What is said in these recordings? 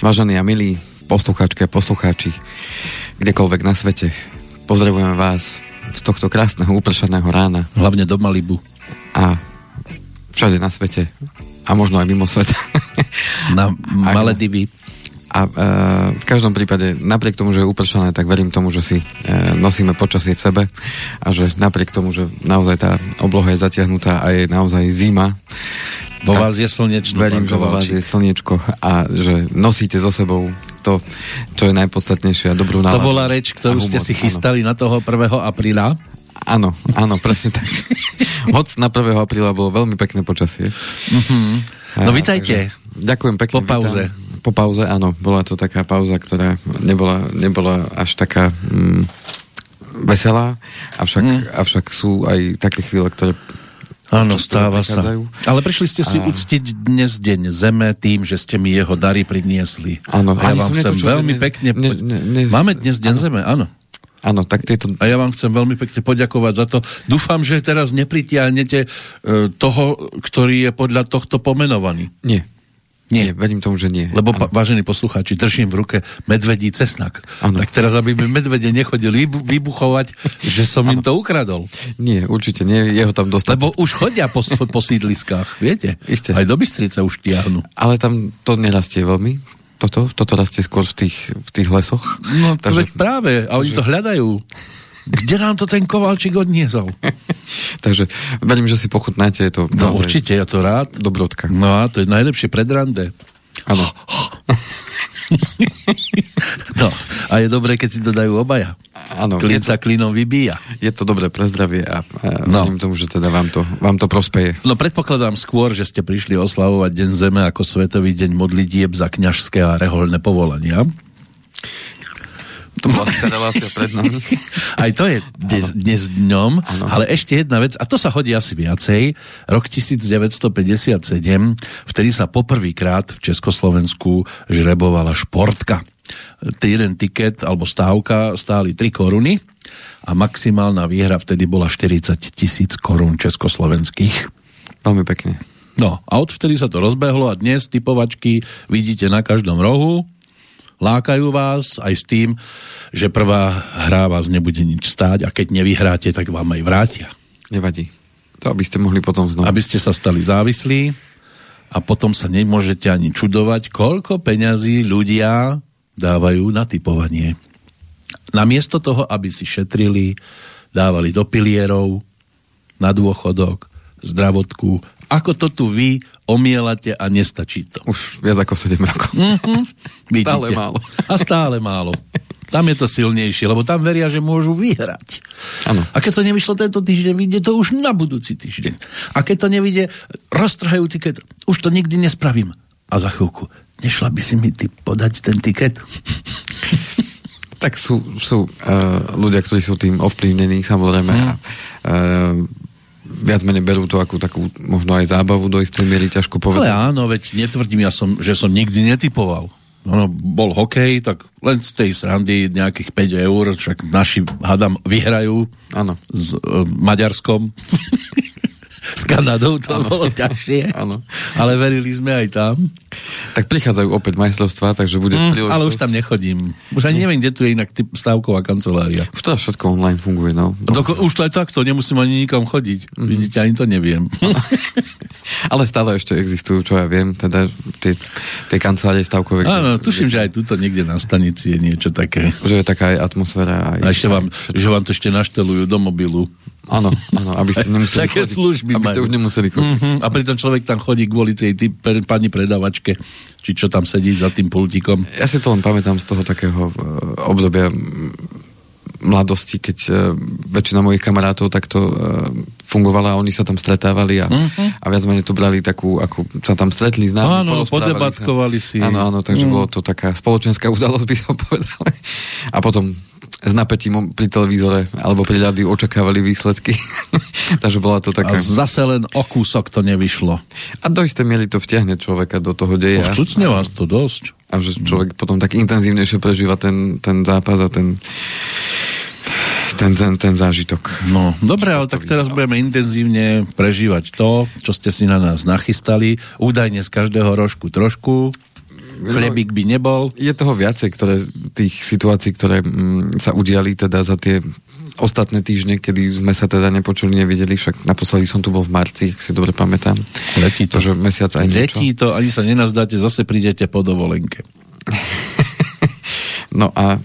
Vážení a milí poslucháčky a poslucháči, kdekoľvek na svete, pozdravujeme vás z tohto krásneho upršaného rána. Hlavne do Malibu. A všade na svete. A možno aj mimo sveta. Na Maledivy. A v každom prípade, napriek tomu, že je upršané, tak verím tomu, že si nosíme počasie v sebe a že napriek tomu, že naozaj tá obloha je zatiahnutá a je naozaj zima, vo vás je slniečno. Verím, že vo vás je slniečko a že nosíte so sebou to, čo je najpodstatnejšie a dobrú náladu. To bola reč, ktorú ste si chystali na toho 1. apríla? Áno, presne tak. Hoď na 1. apríla bolo veľmi pekné počasie. No vitajte. Ďakujem pekne. Po pauze. Po pauze, áno. Bola to taká pauza, ktorá nebola až taká veselá, avšak sú aj také chvíle, ktoré áno, stáva sa. Ale prišli ste si uctiť dnes deň Zeme tým, že ste mi jeho dary priniesli. Áno. A ja vám chcem veľmi pekne... Máme dnes deň Zeme, áno. Áno, tak tieto... A ja vám chcem veľmi pekne poďakovať za to. Dúfam, že teraz nepritiahnete toho, ktorý je podľa tohto pomenovaný. Nie, verím tomu, že nie. Lebo, vážení poslucháči, držím v ruke medvedí cesnak. Ano. Tak teraz, aby mi medvede nechodili vybuchovať, že som im to ukradol. Nie, určite nie, jeho tam dostať. Lebo už chodia po sídliskách, viete? Isté. Aj do Bystrice už tiahnu. Ale tam to nerastie veľmi. Toto rastie skôr v tých lesoch. No, to veď práve. A oni to hľadajú. Kde nám to ten Kovalčík odniesol? Takže verím, že si pochutnáte. Je to určite, ja to rád. Dobrotka. No a to je najlepšie pred rande. Áno. No, a je dobré, keď si to dajú obaja. Áno. Klin sa klinom vybíja. Je to dobré pre zdravie a verím tomu, že teda vám to prospeje. No predpokladám skôr, že ste prišli oslavovať Deň Zeme ako Svetový deň modlitieb za kňažské a rehoľné povolania. To bola relácia pred nami. Aj to je dnes dňom, ale ešte jedna vec, a to sa hodí asi viacej, rok 1957, vtedy sa poprvýkrát v Československu žrebovala športka. Jeden tiket alebo stávka stáli 3 koruny a maximálna výhra vtedy bola 40 000 korún československých. Veľmi pekne. No a odvtedy sa to rozbehlo a dnes typovačky vidíte na každom rohu. Lákajú vás aj s tým, že prvá hra vás nebude nič stáť a keď nevyhráte, tak vám aj vrátia. Nevadí. To aby ste mohli potom znova. Aby ste sa stali závislí a potom sa nemôžete ani čudovať, koľko peňazí ľudia dávajú na tipovanie. Namiesto toho, aby si šetrili, dávali do pilierov, na dôchodok, zdravotku. Ako to tu vy omielate a nestačí to. Už viac ako 7 rokov. Stále málo. A stále málo. Tam je to silnejšie, lebo tam veria, že môžu vyhrať. Ano. A keď to nevyšlo tento týždeň, vyjde to už na budúci týždeň. A keď to nevyjde, roztrhajú tiket. Už to nikdy nespravím. A za chvíľku, nešla by si mi ty podať ten tiket? Tak sú ľudia, ktorí sú tým ovplyvnení, samozrejme. Viac menej berú to ako takú možno aj zábavu do istej miery, ťažko povedať. Ale áno, veď netvrdím že som nikdy netypoval. No, bol hokej, tak len z tej srandy nejakých 5 eur, však naši, hádam, vyhrajú. Áno. S Maďarskom. S Kanadou to bolo ťažšie. Áno. Ale verili sme aj tam. Tak prichádzajú opäť majstrovstvá, takže bude príležitosť. Ale už tam nechodím. Už ani neviem, kde tu je inak stávková kancelária. Už to všetko online funguje, no. Už to aj takto, nemusím ani nikam chodiť. Vidíte, ani to neviem. Ale stále ešte existujú, čo ja viem, teda tie kancelárie stávkové. Áno, tuším, že aj tuto niekde na stanici je niečo také. Že je taká aj atmosféra. A ešte že vám to ešte naštelujú do mobilu. Áno, aby ste nemuseli také chodiť. Služby aby ste už nemuseli chodiť. A pritom človek tam chodí kvôli tej pani predavačke, či čo tam sedí za tým pultíkom. Ja si to len pamätám z toho takého obdobia mladosti, keď väčšina mojich kamarátov takto fungovala a oni sa tam stretávali a viac menej to brali takú, ako sa tam stretli s nami. Áno, podebatkovali si. Áno, takže bolo to taká spoločenská udalosť, by som povedal. A potom s napätím pri televízore alebo pri rádiu očakávali výsledky. Takže bola to taká... A zase len o kúsok to nevyšlo. A do istej miery to vtiahne človeka do toho deja. Vcucne vás to dosť. A že človek potom tak intenzívnejšie prežíva ten zápas a ten zážitok. No, dobre, ale tak teraz budeme intenzívne prežívať to, čo ste si na nás nachystali. Údajne z každého rožku trošku. chlebík by nebol. Je toho viacej, tých situácií, ktoré sa udiali teda za tie ostatné týždne, kedy sme sa teda nepočuli, nevideli, však naposledy som tu bol v marci, ak si dobre pamätám. Letí to. Takže mesiac aj niečo. Letí to, ani sa nenazdáte, zase prídete po dovolenke. No a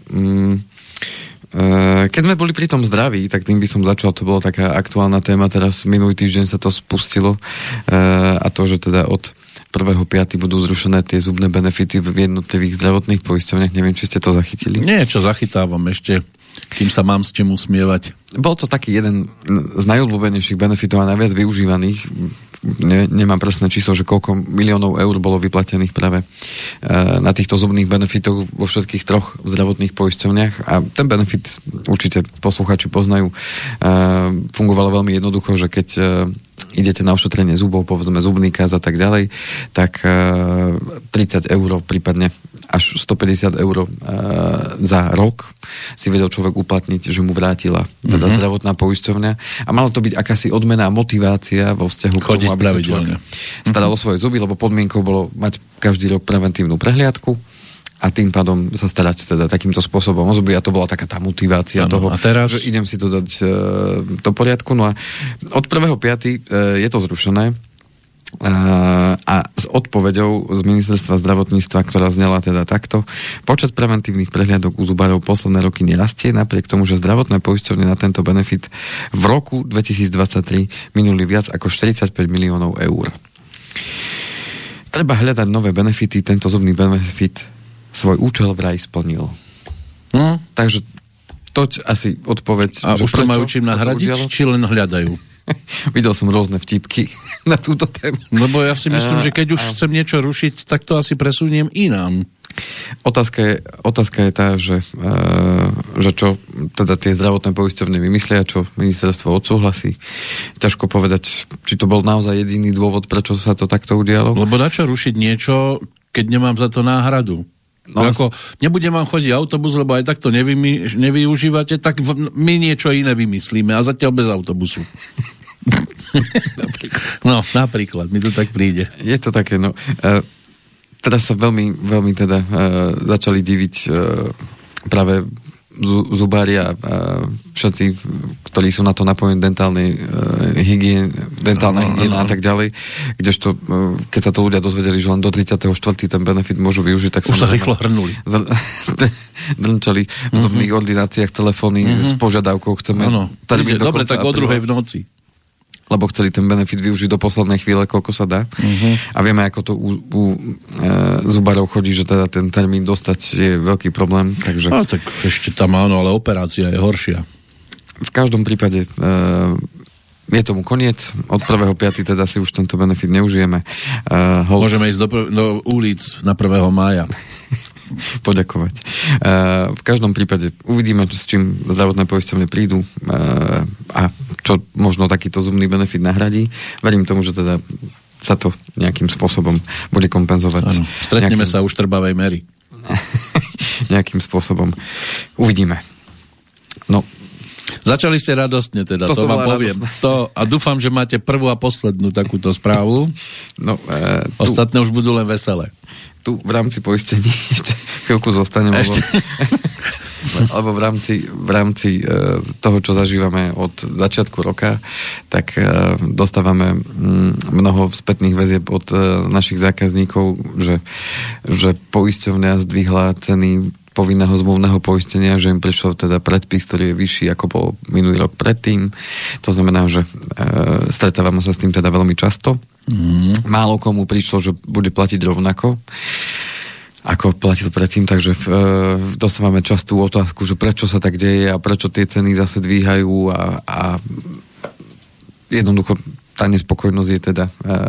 keď sme boli pri tom zdraví, tak tým by som začal, to bola taká aktuálna téma, teraz minulý týždeň sa to spustilo a to, že teda od 1.5. budú zrušené tie zubné benefity v jednotlivých zdravotných poisťovniach. Neviem, či ste to zachytili. Nie, čo zachytávam ešte, kým sa mám s čím usmievať. Bol to taký jeden z najobľúbenejších benefitov a najviac využívaných. Nemám presné číslo, že koľko miliónov eur bolo vyplatených práve na týchto zubných benefitoch vo všetkých troch zdravotných poisťovniach a ten benefit určite poslucháči poznajú. Fungovalo veľmi jednoducho, že keď idete na ošetrenie zubov, povedzme zubný kaz a tak ďalej, tak 30 eur, prípadne až 150 eur za rok si vedel človek uplatniť, že mu vrátila teda zdravotná poisťovňa a malo to byť akási odmena a motivácia vo vzťahu k tomu, aby sa človek staral o svoje zuby, lebo podmienkou bolo mať každý rok preventívnu prehliadku a tým pádom sa starať teda takýmto spôsobom o zuby a to bola taká tá motivácia toho, že idem si to dať do poriadku. No a od 1.5. je to zrušené a s odpoveďou z ministerstva zdravotníctva, ktorá znela teda takto: počet preventívnych prehliadok u zubárov posledné roky nerastie, napriek tomu, že zdravotné poisťovne na tento benefit v roku 2023 minuli viac ako 45 miliónov eur. Treba hľadať nové benefity, tento zubný benefit svoj účel vraj splnil. No. Takže toť asi odpoveď. A už to majú čím nahradiť, či len hľadajú? Videl som rôzne vtipky na túto tému. Lebo ja si myslím, že keď už chcem niečo rušiť, tak to asi presuniem inám. Otázka je tá, že čo teda tie zdravotné poisťovne vymyslia, čo ministerstvo odsúhlasí. Ťažko povedať, či to bol naozaj jediný dôvod, prečo sa to takto udialo. Lebo na čo rušiť niečo, keď nemám za to náhradu? No, ako nebudem vám chodiť autobus, lebo aj tak to nevyužívate, tak my niečo iné vymyslíme a zatiaľ bez autobusu. Napríklad, mi to tak príde. Je to také, no. Teraz sa veľmi, veľmi teda začali diviť práve zubári a všetci, ktorí sú na to napojení dentálna hygiena a tak ďalej, kdežto keď sa to ľudia dozvedeli, že len do 34. ten benefit môžu využiť, tak už sa rýchlo hrnuli. Drnčali v zubných ordináciách telefóny s požiadavkou, chceme termín do konca dobre, tak o 2:00 v noci. Lebo chceli ten benefit využiť do poslednej chvíle, koľko sa dá. A vieme, ako to u zubárov chodí, že teda ten termín dostať je veľký problém. Takže... No tak ešte tam áno, ale operácia je horšia. V každom prípade je tomu koniec. Od 1.5. teda si už tento benefit neužijeme. Môžeme ísť do ulic na 1. mája. Poďakovať. V každom prípade uvidíme, s čím zdravotné poisťovne prídu a čo možno takýto zubný benefit nahradí. Verím tomu, že teda sa to nejakým spôsobom bude kompenzovať. Áno. Stretneme sa už Trbavej Mary. Nejakým spôsobom. Uvidíme. No. Začali ste radostne teda, to vám poviem. A dúfam, že máte prvú a poslednú takúto správu. No, ostatné už budú len veselé. Tu v rámci poistení ešte chvíľku zostanem, alebo v rámci toho, čo zažívame od začiatku roka, tak dostávame mnoho spätných väzieb od našich zákazníkov, že poisťovňa zdvihla ceny povinného zmluvného poistenia, že im prišiel teda predpis, ktorý je vyšší, ako bol minulý rok predtým. To znamená, že stretávame sa s tým teda veľmi často. Málo komu prišlo, že bude platiť rovnako, ako platil predtým, takže dostávame častú otázku, že prečo sa tak deje a prečo tie ceny zase dvíhajú a jednoducho tá nespokojnosť je teda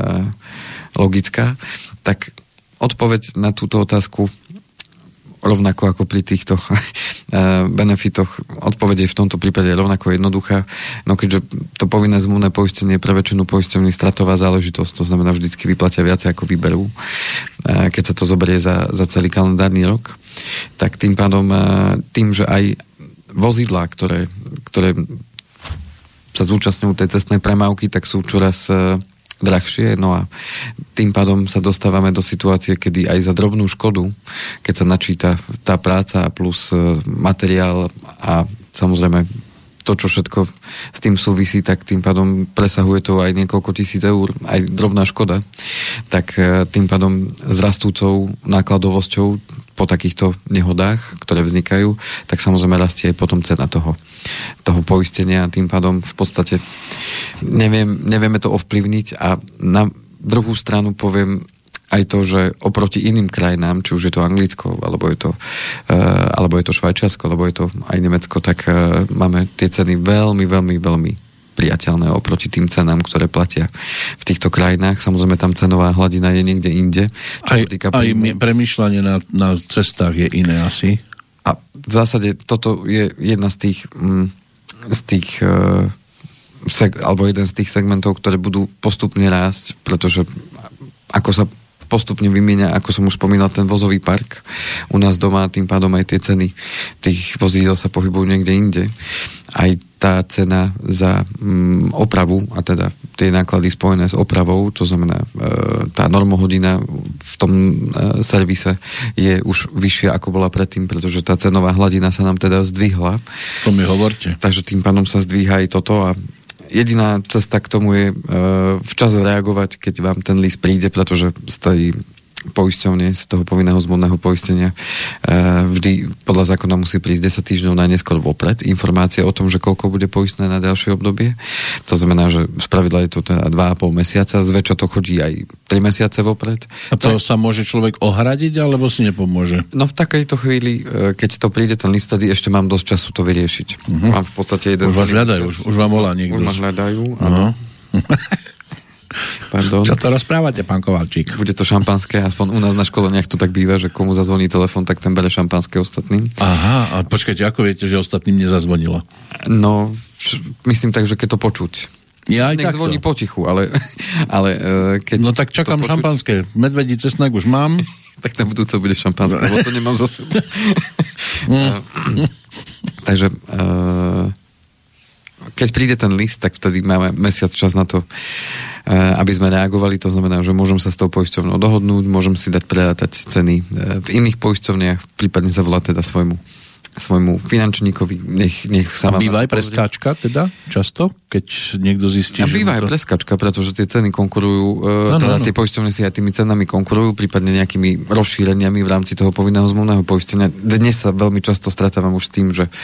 logická. Tak odpoveď na túto otázku rovnako ako pri týchto benefitoch. Odpoveď je v tomto prípade rovnako jednoduchá. No keďže to povinné zmluvné poistenie je pre väčšinu poisťovní stratová záležitosť, to znamená vždycky vyplatia viacej ako vyberú, keď sa to zoberie za celý kalendárny rok, tak tým pádom tým, že aj vozidlá, ktoré sa zúčastňujú tej cestnej premávky, tak sú čoraz drahšie, no a tým pádom sa dostávame do situácie, kedy aj za drobnú škodu, keď sa načíta tá práca plus materiál a samozrejme to, čo všetko s tým súvisí, tak tým pádom presahuje to aj niekoľko tisíc eur, aj drobná škoda, tak tým pádom s rastúcou nákladovosťou po takýchto nehodách, ktoré vznikajú, tak samozrejme rastie aj potom cena toho poistenia a tým pádom v podstate nevieme to ovplyvniť a na druhú stranu poviem aj to, že oproti iným krajinám, či už je to Anglicko, alebo je to Švajčiarsko, alebo je to aj Nemecko, tak máme tie ceny veľmi, veľmi, veľmi priateľné oproti tým cenám, ktoré platia v týchto krajinách. Samozrejme, tam cenová hladina je niekde inde. Aj premýšľanie na cestách je iné asi. A v zásade toto je jedna z tých alebo jeden z tých segmentov, ktoré budú postupne rásť, pretože ako sa postupne vymieňa, ako som už spomínal, ten vozový park u nás doma, tým pádom aj tie ceny tých vozidel sa pohybujú niekde inde. Aj tá cena za opravu, a teda tie náklady spojené s opravou, to znamená tá normohodina v tom servise je už vyššia, ako bola predtým, pretože tá cenová hladina sa nám teda zdvihla. To mi hovorte. Takže tým pádom sa zdvíha aj toto a jediná cesta k tomu je včas reagovať, keď vám ten list príde, pretože z tej poisťovne, z toho povinného zmluvného poistenia vždy podľa zákona musí prísť 10 týždňov najneskôr vopred informácia o tom, že koľko bude poistné na ďalšie obdobie. To znamená, že spravidla je to teda 2,5 mesiaca, zväčša to chodí aj 3 mesiace vopred. A to sa môže človek ohradiť, alebo si nepomôže? No v takejto chvíli, keď to príde ten list, tedy ešte mám dosť času to vyriešiť. Mám v podstate jeden... Už vás hľadajú, už vám volá niekto. Už ma hľadajú, áno. Pardon. Čo to rozprávate, pán Kovalčík? Bude to šampanské, aspoň u nás na školeniach to tak býva, že komu zazvoní telefon, tak ten bere šampanské ostatným. Aha, a počkajte, ako viete, že ostatným nezazvonilo? No, myslím tak, že keď to počuť. Ja aj nech zvoní potichu, ale keď... No tak čakám šampanské. Medvedí cesnak už mám. Tak na budúco bude šampanské, lebo to nemám za sebou. Takže... keď príde ten list, tak vtedy máme mesiac čas na to, aby sme reagovali. To znamená, že môžem sa s tou poisťovnou dohodnúť, môžem si dať prerátať ceny v iných poisťovniach, prípadne zavolať teda svojmu finančníkovi, nech sa vám... A býva aj preskáčka teda často, keď niekto zistí, že... Býva aj preskáčka, pretože tie ceny konkurujú, tie poisťovne si aj tými cenami konkurujú, prípadne nejakými rozšíreniami v rámci toho povinného zmluvného poistenia. Dnes sa veľmi často stretávam už s tým, že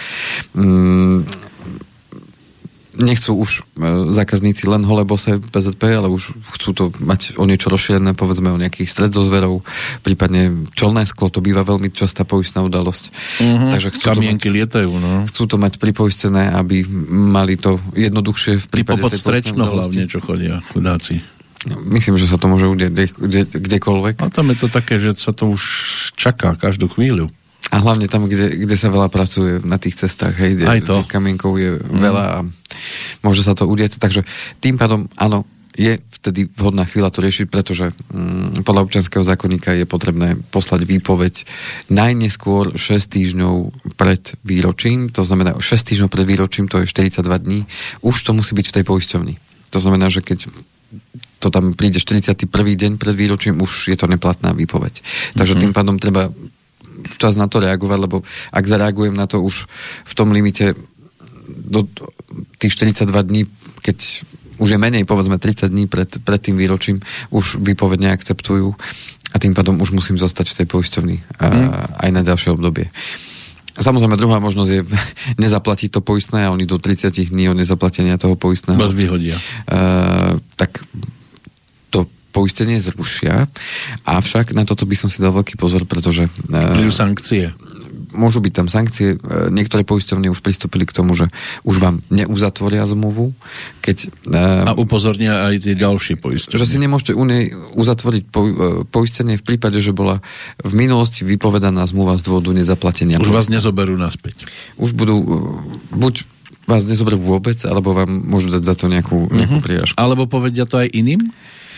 nechcú už zákazníci len holé bose PZP, ale už chcú to mať o niečo rozšírené, povedzme o nejakých stredozverov, prípadne čelné sklo, to býva veľmi častá poistná udalosť. Takže kamienky lietajú, no. Chcú to mať pripoistené, aby mali to jednoduchšie v prípade tej strečno hlavne, čo chodia chudáci. Myslím, že sa to môže udiať kdekoľvek. A tam je to také, že sa to už čaká každú chvíľu. A hlavne tam, kde sa veľa pracuje na tých cestách, hej, kde kamienkov je veľa a môže sa to udiať. Takže tým pádom, áno, je vtedy vhodná chvíľa to riešiť, pretože podľa občianskeho zákonníka je potrebné poslať výpoveď najneskôr 6 týždňov pred výročím, to znamená 6 týždňov pred výročím, to je 42 dní, už to musí byť v tej poisťovni. To znamená, že keď to tam príde 41. deň pred výročím, už je to neplatná výpoveď. Takže tým pádom treba včas na to reagovať, lebo ak zareagujem na to už v tom limite do tých 42 dní, keď už je menej, povedzme 30 dní pred tým výročím, už výpoveď neakceptujú a tým pádom už musím zostať v tej poisťovni aj na ďalšie obdobie. Samozrejme, druhá možnosť je nezaplatiť to poistné a oni do 30 dní od nezaplatenia toho poistného vás vyhodia. Tak to poistenie zrušia, avšak na toto by som si dal veľký pozor, pretože prídu sankcie. Môžu byť tam sankcie. Niektoré poisťovne už pristúpili k tomu, že už vám neuzatvoria zmluvu, keď... A upozornia aj tie ďalšie poisťovne. Že si nemôžete u nej uzatvoriť poistenie v prípade, že bola v minulosti vypovedaná zmluva z dôvodu nezaplatenia. Už vás nezoberú naspäť. Už budú buď vás nezoberú vôbec, alebo vám môžu dať za to nejakú prírážku. Alebo povedia to aj iným?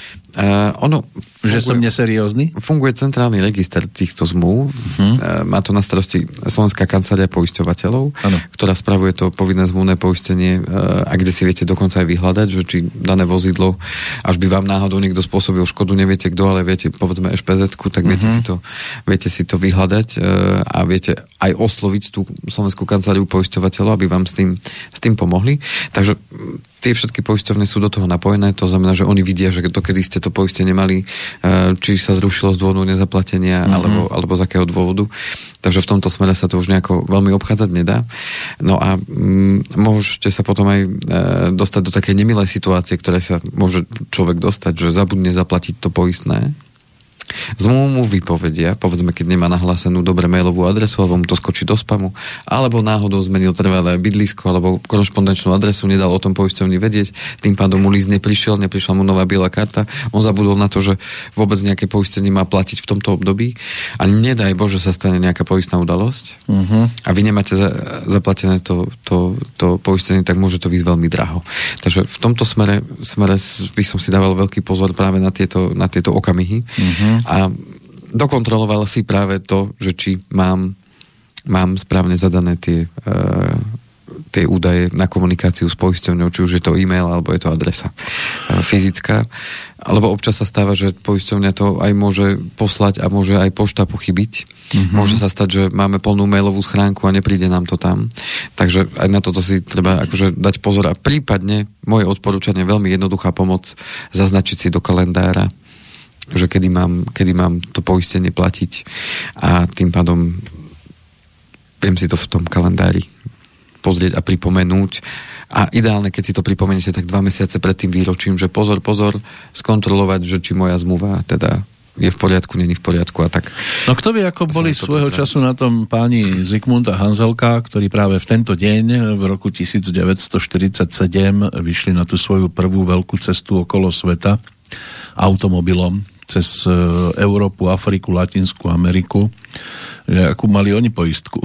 Že som neseriózny? Funguje centrálny register týchto zmluv. Má to na starosti Slovenská kancelária poisťovateľov, ktorá spravuje to povinné zmluvné poistenie a kde si viete dokonca aj vyhľadať, že či dané vozidlo, až by vám náhodou niekto spôsobil škodu, neviete kto, ale viete, povedzme SPZ-ku, tak viete si to vyhľadať a viete aj osloviť tú Slovenskú kanceláriu poisťovateľov, aby vám s tým pomohli. Takže tie všetky poisťovne sú do toho napojené, to znamená, že oni vidia, že dokedy ste to poistenie mali, či sa zrušilo z dôvodu nezaplatenia, alebo z akého dôvodu. Takže v tomto smere sa to už nejako veľmi obchádzať nedá. No a môžete sa potom aj dostať do takej nemilej situácie, ktoré sa môže človek dostať, že zabudne zaplatiť to poistné. Zmluvu mu vypovedia, povedzme, keď nemá nahlásenú dobre mailovú adresu, alebo mu to skočí do spamu, alebo náhodou zmenil trvalé bydlisko, alebo korešpondenčnú adresu, nedal o tom poisťovni vedieť, tým pádom mu list neprišla mu nová biela karta, on zabudol na to, že vôbec nejaké poistenie má platiť v tomto období a nedaj Bože sa stane nejaká poistná udalosť a vy nemáte zaplatené to poistenie, tak môže to výsť veľmi draho. Takže v tomto smere by som si dával veľký pozor práve na tieto okamihy. A dokontroloval si práve to, že či mám správne zadané tie údaje na komunikáciu s poisťovňou, či už je to e-mail, alebo je to adresa fyzická. Alebo občas sa stáva, že poisťovňa to aj môže poslať a môže aj pošta pochybiť. Môže sa stať, že máme plnú mailovú schránku a nepríde nám to tam. Takže aj na toto si treba akože dať pozor a prípadne moje odporúčanie, veľmi jednoduchá pomoc, zaznačiť si do kalendára, že kedy mám to poistenie platiť a tým pádom viem si to v tom kalendári pozrieť a pripomenúť. A ideálne, keď si to pripomeniete tak 2 mesiace pred tým výročím, že pozor, skontrolovať, že či moja zmluva teda je v poriadku, nie je v poriadku a tak. No kto vie, ako boli svojho času na tom páni Zikmund a Hanzelka, ktorí práve v tento deň v roku 1947 vyšli na tú svoju prvú veľkú cestu okolo sveta automobilom cez Európu, Afriku, Latinskú Ameriku. Akú mali oni poistku?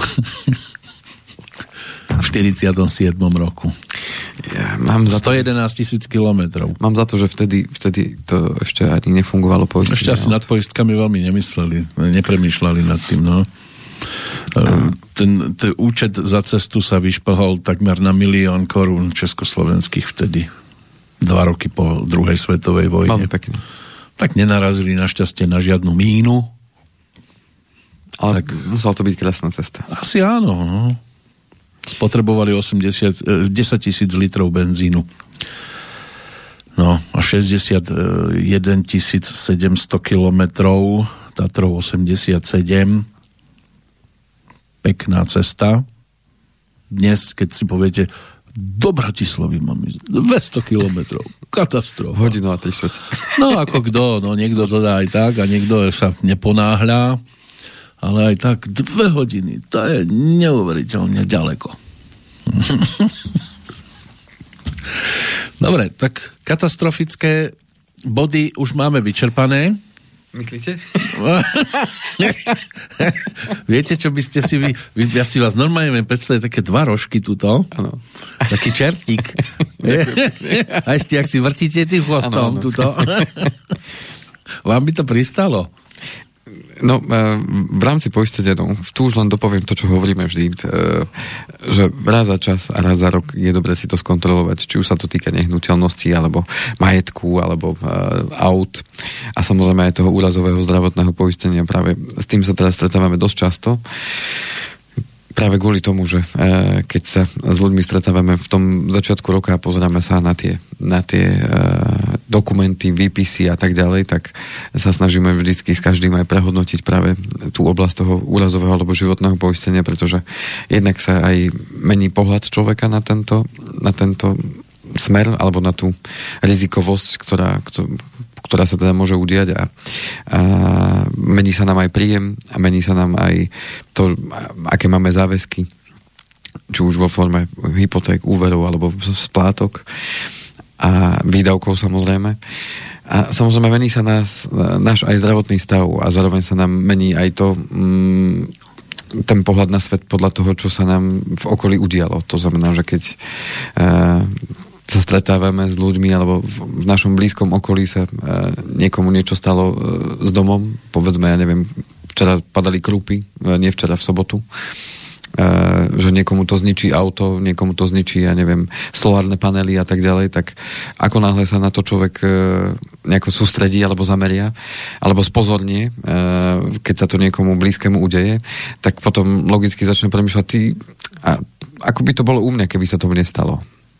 V 47. roku. Ja, mám 111 000 kilometrov. Mám za to, že vtedy to ešte ani nefungovalo poistenie. Ešte asi nad poistkami veľmi nemysleli, nepremýšľali nad tým, no. Ten účet za cestu sa vyšplhol takmer na 1 000 000 korún československých vtedy. 2 roky po druhej svetovej vojne. Veľmi pekne. Tak nenarazili našťastie na žiadnu mínu. Ale tak musela to byť krásna cesta. Asi áno, no. Spotrebovali 10 000 litrov benzínu. No a 61 700 kilometrov, Tatrov 87. Pekná cesta. Dnes, keď si poviete, do Bratislavy mám 200 kilometrov. Katastrofa. Hodinu a 3. No ako kto, no niekto to dá aj tak a niekto sa neponáhľa, ale aj tak 2 hodiny, to je neuveriteľne ďaleko. Dobre, tak katastrofické body už máme vyčerpané. Myslíte? Viete, čo by ste si ja si vás normálne predstaviť také 2 rožky tuto. Áno. Taký čertík. A ešte, ak si vrtíte tým chvostom tuto. Vám by to pristalo? No, v rámci poistenia, tu už len dopoviem to, čo hovoríme vždy, že raz za čas a raz za rok je dobre si to skontrolovať, či už sa to týka nehnuteľností, alebo majetku, alebo aut a samozrejme aj toho úrazového zdravotného poistenia. Práve s tým sa teraz stretávame dosť často. Práve kvôli tomu, že keď sa s ľuďmi stretávame v tom začiatku roka a pozeráme sa na tie dokumenty, výpisy a tak ďalej, tak sa snažíme vždycky s každým aj prehodnotiť práve tú oblasť toho úrazového alebo životného poistenia, pretože jednak sa aj mení pohľad človeka na tento smer alebo na tú rizikovosť, ktorá sa teda môže udiať a mení sa nám aj príjem a mení sa nám aj to, aké máme záväzky, či už vo forme hypoték, úverov alebo splátok a výdavkov samozrejme. A samozrejme mení sa náš aj zdravotný stav a zároveň sa nám mení aj to ten pohľad na svet podľa toho, čo sa nám v okolí udialo. To znamená, že keď sa stretávame s ľuďmi, alebo v našom blízkom okolí sa niekomu niečo stalo s domom, povedzme, ja neviem, včera padali krúpy, nie včera, v sobotu, že niekomu to zničí auto, niekomu to zničí, ja neviem, solárne panely a tak ďalej, tak ako náhle sa na to človek nejako sústredí alebo zameria, alebo spozornie, keď sa to niekomu blízkemu udeje, tak potom logicky začne premýšľať, ako by to bolo u mňa, keby sa to mne stalo.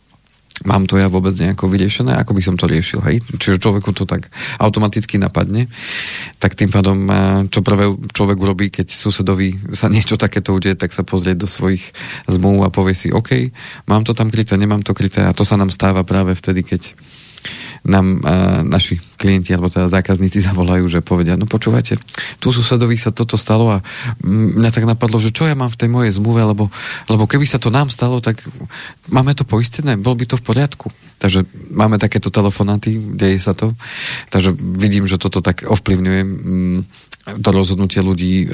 Mám to ja vôbec nejako vyriešené, ako by som to riešil, hej? Čiže človeku to tak automaticky napadne, tak tým pádom, čo prvé človek urobí, keď susedovi sa niečo takéto udeje, tak sa pozrie do svojich zmluv a povie si, OK, mám to tam kryté, nemám to kryté, a to sa nám stáva práve vtedy, keď nám naši klienti alebo teda zákazníci zavolajú, že povedia, no počúvajte, tu susedovi sa toto stalo a mňa tak napadlo, že čo ja mám v tej mojej zmluve, lebo keby sa to nám stalo, tak máme to poistené, bolo by to v poriadku. Takže máme takéto telefonáty, deje sa to. Takže vidím, že toto tak ovplyvňuje to rozhodnutie ľudí,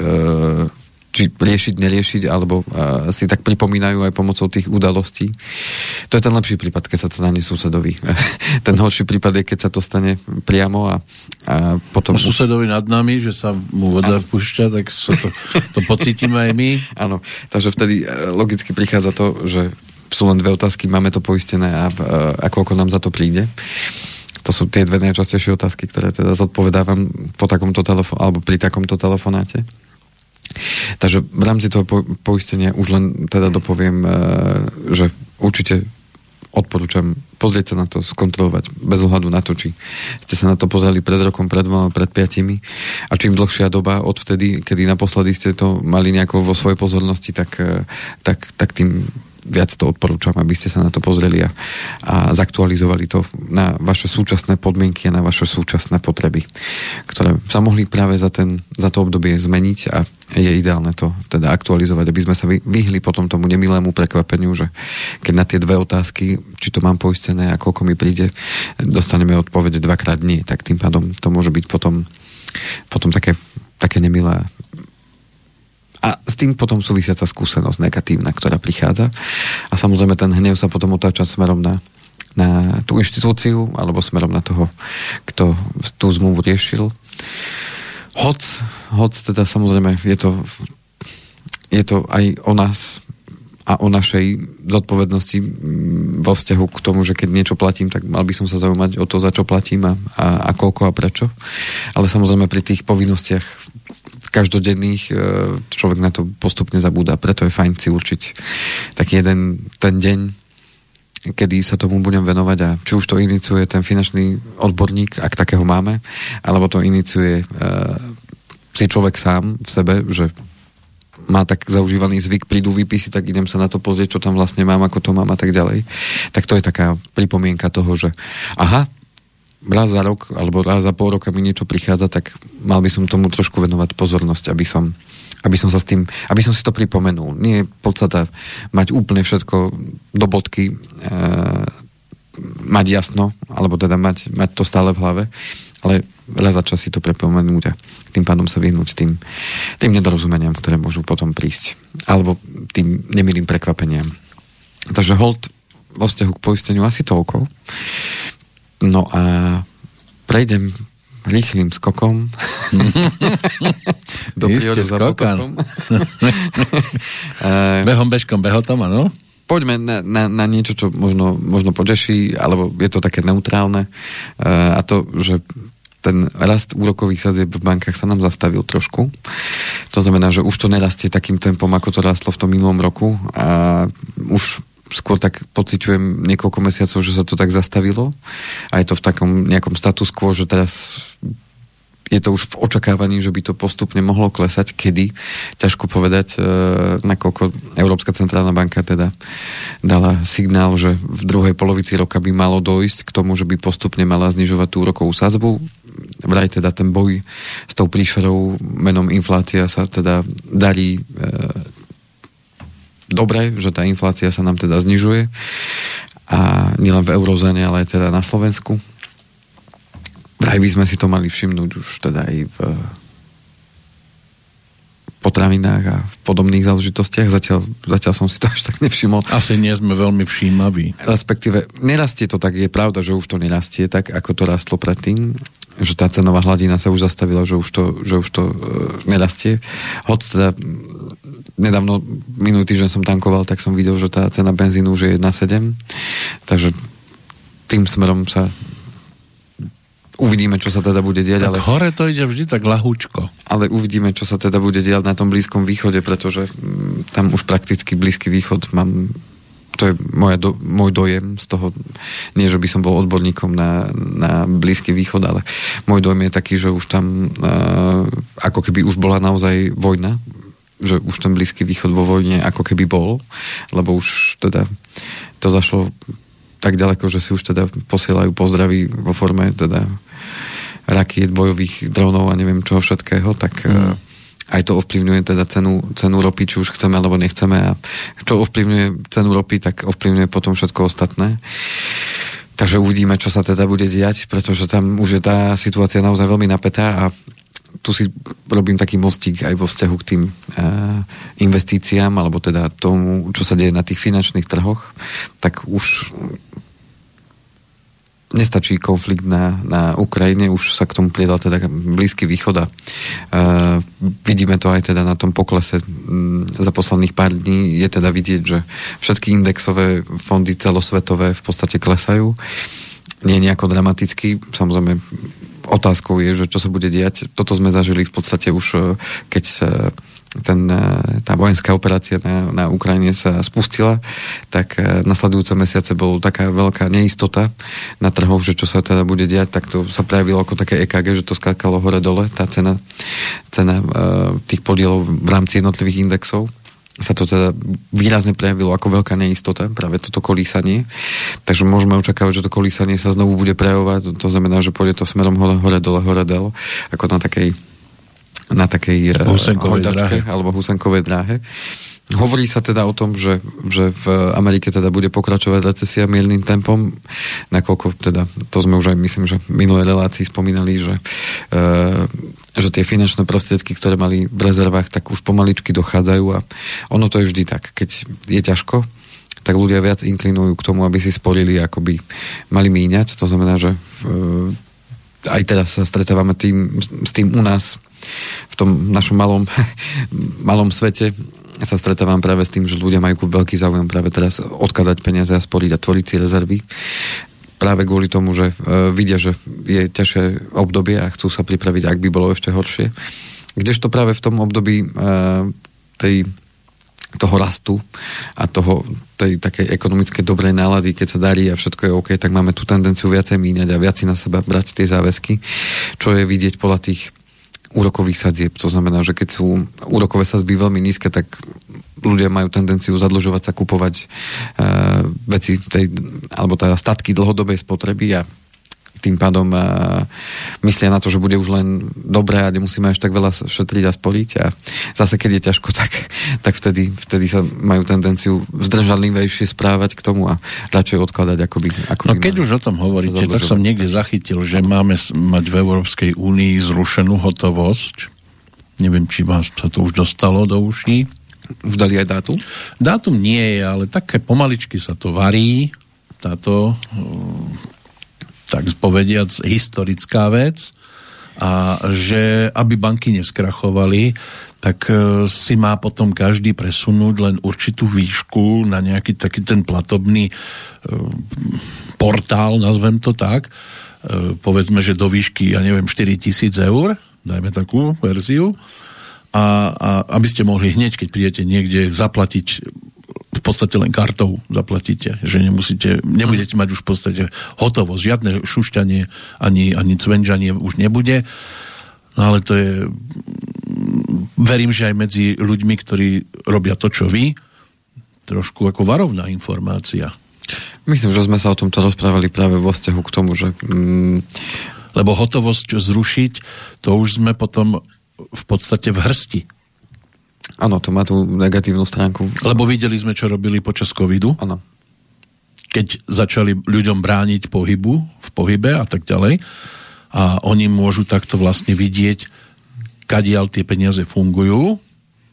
či riešiť, neriešiť, alebo si tak pripomínajú aj pomocou tých udalostí. To je ten lepší prípad, keď sa to stane susedovi. Ten horší prípad je, keď sa to stane priamo a potom... Susedovi nad nami, že sa mu voda vpúšťa, tak to pocítime aj my. Áno, takže vtedy logicky prichádza to, že sú len dve otázky, máme to poistené a koľko nám za to príde. To sú tie dve najčastejšie otázky, ktoré teda zodpovedávam po takomto alebo pri takomto telefonáte. Takže v rámci toho poistenia už len teda dopoviem, že určite odporúčam pozrieť sa na to, skontrolovať bez ohľadu na to, či ste sa na to pozreli pred rokom, pred 2, pred 5 a čím dlhšia doba od vtedy, kedy naposledy ste to mali nejako vo svojej pozornosti, tak tým viac to odporúčam, aby ste sa na to pozreli a zaktualizovali to na vaše súčasné podmienky a na vaše súčasné potreby, ktoré sa mohli práve za to obdobie zmeniť a je ideálne to teda aktualizovať, aby sme sa vyhli potom tomu nemilému prekvapeniu, že keď na tie dve otázky, či to mám poistené a koľko mi príde, dostaneme odpoveď 2-krát nie, tak tým pádom to môže byť potom také nemilé. A s tým potom súvisiaca skúsenosť negatívna, ktorá prichádza. A samozrejme ten hnev sa potom otáča smerom na tú inštitúciu alebo smerom na toho, kto tú zmluvu riešil. Hoc teda samozrejme je to aj o nás a o našej zodpovednosti vo vzťahu k tomu, že keď niečo platím, tak mal by som sa zaujímať o to, za čo platím a koľko a prečo. Ale samozrejme pri tých povinnostiach každodenných človek na to postupne zabúda. Preto je fajn si určiť taký ten deň, kedy sa tomu budem venovať a či už to iniciuje ten finančný odborník, ak takého máme, alebo to iniciuje si človek sám v sebe, že má tak zaužívaný zvyk, prídu výpisy, tak idem sa na to pozrieť, čo tam vlastne mám, ako to mám a tak ďalej. Tak to je taká pripomienka toho, že aha, raz za rok alebo raz za pol roka mi niečo prichádza, tak mal by som tomu trošku venovať pozornosť, aby som si to pripomenul. Nie je podstata mať úplne všetko do bodky, mať jasno, alebo teda mať to stále v hlave, ale raz za čas si to pripomenúť a tým pádom sa vyhnúť tým nedorozumeniam, ktoré môžu potom prísť. Alebo tým nemilým prekvapeniam. Takže hold vo vzťahu k poisteniu asi toľko. No a prejdem rýchlým skokom do prírody za potokom. Behom, bežkom, behotom, áno? Poďme na niečo, čo možno poteší, alebo je to také neutrálne. A to, že ten rast úrokových sadzieb v bankách sa nám zastavil trošku. To znamená, že už to nerastie takým tempom, ako to rastlo v tom minulom roku. A už skôr tak pociťujem niekoľko mesiacov, že sa to tak zastavilo a je to v takom nejakom status quo, že teraz je to už v očakávaní, že by to postupne mohlo klesať. Kedy? Ťažko povedať, nakoľko Európska centrálna banka teda dala signál, že v druhej polovici roka by malo dojsť k tomu, že by postupne mala znižovať tú úrokovú sadzbu. Vraj teda ten boj s tou príšerou menom inflácia sa teda darí dobre, že tá inflácia sa nám teda znižuje a nielen v eurozóne, ale aj teda na Slovensku. Vraj by sme si to mali všimnúť už teda aj v potravinách a v podobných záležitostiach. Zatiaľ som si to až tak nevšimol. Asi nie sme veľmi všímaví. Respektíve, nerastie to tak, je pravda, že už to nerastie tak, ako to rastlo predtým, že tá cenová hladina sa už zastavila, že už to nerastie. Hoď teda nedávno, minulý týždeň som tankoval, tak som videl, že tá cena benzínu už je 1,7. Takže tým smerom sa uvidíme, čo sa teda bude diať. Tak ale hore to ide vždy tak ľahúčko. Ale uvidíme, čo sa teda bude diať na tom Blízkom východe, pretože tam už prakticky Blízky východ mám, to je môj dojem z toho, nie, že by som bol odborníkom na Blízky východ, ale môj dojem je taký, že už tam ako keby už bola naozaj vojna, že už ten Blízky východ vo vojne ako keby bol, lebo už teda to zašlo tak ďaleko, že si už teda posielajú pozdravy vo forme teda rakiet, bojových dronov a neviem čoho všetkého, tak aj to ovplyvňuje teda cenu ropy, či už chceme alebo nechceme, a čo ovplyvňuje cenu ropy, tak ovplyvňuje potom všetko ostatné. Takže uvidíme, čo sa teda bude diať, pretože tam už je tá situácia naozaj veľmi napätá a tu si robím taký mostík aj vo vzťahu k tým investíciám, alebo teda tomu, čo sa deje na tých finančných trhoch, tak už nestačí konflikt na Ukrajine, už sa k tomu priedal teda Blízky východ a vidíme to aj teda na tom poklese za posledných pár dní. Je teda vidieť, že všetky indexové fondy celosvetové v podstate klesajú. Nie nejako dramaticky, samozrejme otázkou je, že čo sa bude diať. Toto sme zažili v podstate už, keď tá vojenská operácia na Ukrajine sa spustila, tak nasledujúce mesiace bol taká veľká neistota na trhoch, že čo sa teda bude diať, tak to sa prejavilo ako také EKG, že to skákalo hore-dole, tá cena tých podielov v rámci jednotlivých indexov. Sa to teda výrazne prejavilo ako veľká neistota, práve toto kolísanie. Takže môžeme očakávať, že to kolísanie sa znovu bude prejavovať. To znamená, že pôjde to smerom hore-dole, ako na takej hojdačke alebo husenkovej dráhe. Hovorí sa teda o tom, že v Amerike teda bude pokračovať recesia miernym tempom, nakoľko teda, to sme už aj myslím, že v minulej relácii spomínali, že tie finančné prostriedky, ktoré mali v rezervách, tak už pomaličky dochádzajú a ono to je vždy tak. Keď je ťažko, tak ľudia viac inklinujú k tomu, aby si sporili, ako by mali míňať. To znamená, že aj teraz sa stretávame s tým u nás v tom našom malom svete sa stretávam práve s tým, že ľudia majú veľký záujem práve teraz odkladať peniaze a sporiť a tvoriť si rezervy. Práve kvôli tomu, že vidia, že je ťažšie obdobie a chcú sa pripraviť, ak by bolo ešte horšie. Kdežto práve v tom období toho rastu a tej takej ekonomickej dobrej nálady, keď sa darí a všetko je OK, tak máme tú tendenciu viacej míňať a viac si na seba brať tie záväzky, čo je vidieť podľa tých úrokových sadzieb. To znamená, že keď sú úrokové sadzby veľmi nízke, tak ľudia majú tendenciu zadlžovať sa, kupovať veci alebo teda statky dlhodobej spotreby a tým pádom myslia na to, že bude už len dobré a nemusíme až tak veľa šetriť a sporiť a zase keď je ťažko, tak vtedy sa majú tendenciu zdržanlivejšie správať k tomu a radšej odkladať ako by keď už o tom hovoríte, tak som niekde zachytil, že máme mať v Európskej únii zrušenú hotovosť. Neviem, či vás sa to už dostalo do uší. Už dali aj dátum? Dátum nie je, ale také pomaličky sa to varí. Táto tak povediac historická vec a že aby banky neskrachovali, tak si má potom každý presunúť len určitú výšku na nejaký taký ten platobný portál, nazvem to tak, povedzme, že do výšky, 4,000 eur, dajme takú verziu, a aby ste mohli hneď, keď prídete niekde, zaplatiť v podstate len kartou zaplatíte, že nebudete mať už v podstate hotovosť, žiadne šušťanie ani cvenžanie už nebude, no ale to je, verím, že aj medzi ľuďmi, ktorí robia to, čo vy, trošku ako varovná informácia. Myslím, že sme sa o tomto rozprávali práve vo vzťahu k tomu, že lebo hotovosť zrušiť, to už sme potom v podstate v hrsti. Áno, to má tú negatívnu stránku. Lebo videli sme, čo robili počas covidu. Áno. Keď začali ľuďom brániť v pohybe a tak ďalej. A oni môžu takto vlastne vidieť, kadiaľ tie peniaze fungujú.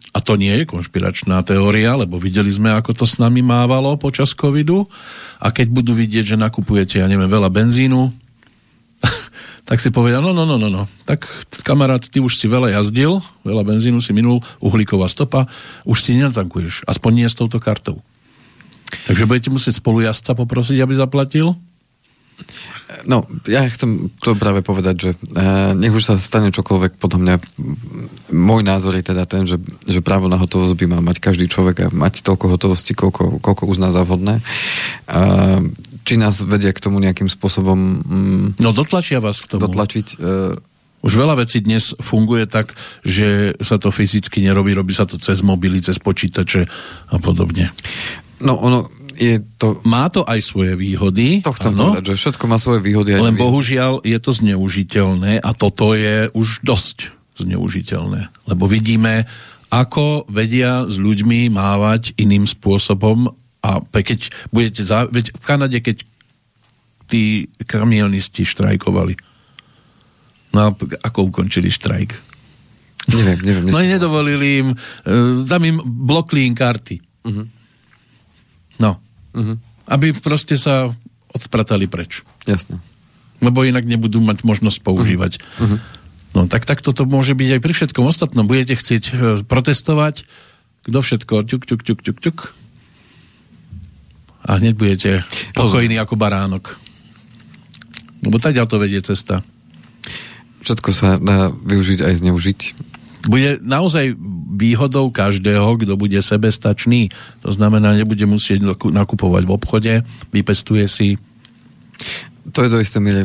a to nie je konšpiračná teória, lebo videli sme, ako to s nami mávalo počas covidu, a keď budú vidieť, že nakupujete, ja neviem, veľa benzínu, tak si povedia, no, tak kamarát, ty už si veľa jazdil, veľa benzínu si minul, uhlíková stopa, už si netankuješ, aspoň nie s touto kartou. Takže budete musieť spolujazdca poprosiť, aby zaplatil? No, ja chcem to práve povedať, že nech už sa stane čokoľvek, podľa mňa môj názor je teda ten, že právo na hotovosť by mal mať každý človek a mať toľko hotovosti, koľko uzná za vhodné. Či nás vedie k tomu nejakým spôsobom... No dotlačia vás k tomu. Dotlačiť... Už veľa vecí dnes funguje tak, že sa to fyzicky nerobí, robí sa to cez mobily, cez počítače a podobne. No ono... Má to aj svoje výhody. To chcem povedať, že všetko má svoje výhody. Len bohužiaľ je to zneužiteľné a toto je už dosť zneužiteľné. Lebo vidíme, ako vedia s ľuďmi mávať iným spôsobom a keď budete... v Kanade, keď tí kamionisti štrajkovali, no ako ukončili štrajk? Neviem. No nedovolili im, dám im blokli im karty. No. Aby proste sa odpratali preč. Jasné. Lebo inak nebudú mať možnosť používať. No tak toto môže byť aj pri všetkom ostatnom. Budete chcieť protestovať, kto všetko, ťuk. A hneď budete pokojní ako baránok. Lebo taďal to vedie cesta. Všetko sa dá využiť aj zneužiť. Bude naozaj výhodou každého, kto bude sebestačný. To znamená, nebude musieť nakupovať v obchode, vypestuje si. To je do isté miere...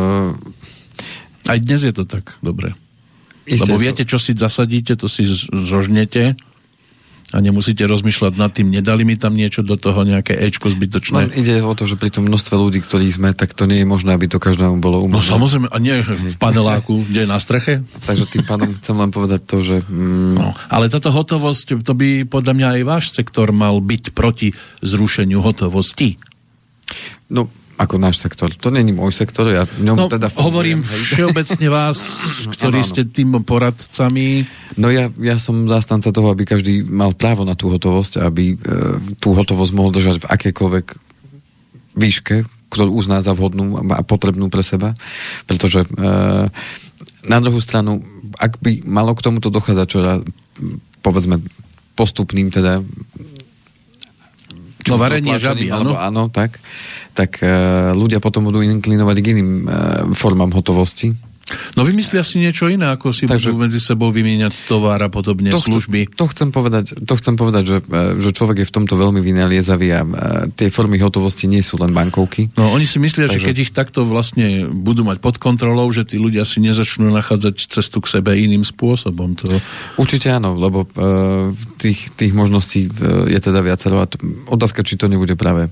Aj dnes je to tak, dobre. Isté lebo viete, čo si zasadíte, to si zožnete a nemusíte rozmýšľať nad tým, nedali mi tam niečo do toho, nejaké éčko zbytočné. No, ide o to, že pri tom množstve ľudí, ktorí sme, tak to nie je možné, aby to každému bolo umožnené. No samozrejme, a nie v paneláku, kde je na streche. Takže tým pádom chcem len povedať to, že... No, ale táto hotovosť, to by podľa mňa aj váš sektor mal byť proti zrušeniu hotovosti. No, ako náš sektor. To nie je môj sektor, ja ňom teda... Hovorím všeobecne vás, ktorí ste tým poradcami. No ja som zástanca toho, aby každý mal právo na tú hotovosť, aby tú hotovosť mohol držať v akékoľvek výške, ktorú uzná za vhodnú a potrebnú pre seba. Pretože na druhú stranu, ak by malo k tomuto dochádzať, čo povedzme postupným teda no varenie žaby, áno, tak ľudia potom budú inklinovať k iným formám hotovosti. No vymyslia si niečo iné, ako si budú medzi sebou vymieňať tovar a podobne, služby. To chcem povedať, že človek je v tomto veľmi vynaliezavý a tie formy hotovosti nie sú len bankovky. No oni si myslia, že keď ich takto vlastne budú mať pod kontrolou, že tí ľudia si nezačnú nachádzať cestu k sebe iným spôsobom. Určite áno, lebo tých možností je teda viacero a otázka, či to nebude práve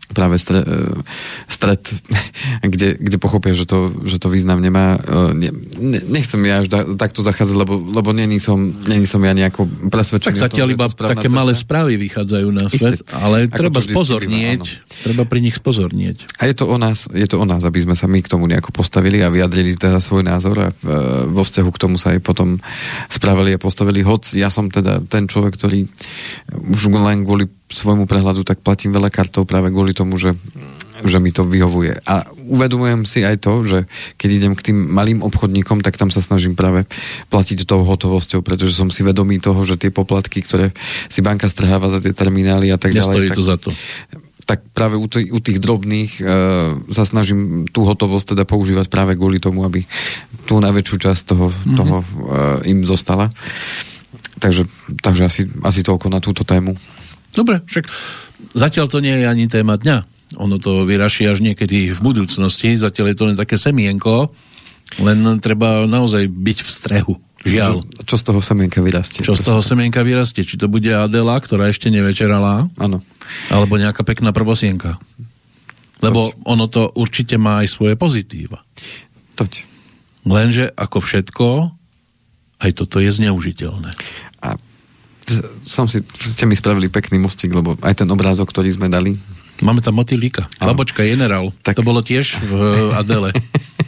stret, kde pochopia, že to význam nemá. Nechcem ja až takto zachádzať, lebo není som ja nejako presvedčený. Tak zatiaľ iba také malé správy vychádzajú na svet, ale treba spozornieť. Treba pri nich spozornieť. A je to o nás, aby sme sa my k tomu nejako postavili a vyjadrili teda svoj názor a vo vzťahu k tomu sa aj potom spravili a postavili. Hoď ja som teda ten človek, ktorý už len kvôli svojmu prehľadu, tak platím veľa kartov práve kvôli tomu, že mi to vyhovuje. A uvedomujem si aj to, že keď idem k tým malým obchodníkom, tak tam sa snažím práve platiť tou hotovosťou, pretože som si vedomý toho, že tie poplatky, ktoré si banka strháva za tie terminály a tak ďalej. Nestojí to za to. Tak práve u tých drobných sa snažím tú hotovosť teda používať práve kvôli tomu, aby tú najväčšiu časť toho im zostala. Takže asi toľko na túto tému. Dobre, však zatiaľ to nie je ani téma dňa. Ono to vyraší až niekedy v budúcnosti. Zatiaľ je to len také semienko, len treba naozaj byť v strehu. Žiaľ. Čo z toho semienka vyrastie? Čo z toho semienka vyrastie? Či to bude Adela, ktorá ešte nevečerala? Áno. Alebo nejaká pekná prvosienka? Lebo ono to určite má aj svoje pozitíva. Toť. Lenže ako všetko, aj toto je zneužiteľné. A ste mi spravili pekný mostík, lebo aj ten obrázok, ktorý sme dali. Máme tam motýlika. Babočka generál. Tak... To bolo tiež v Adele.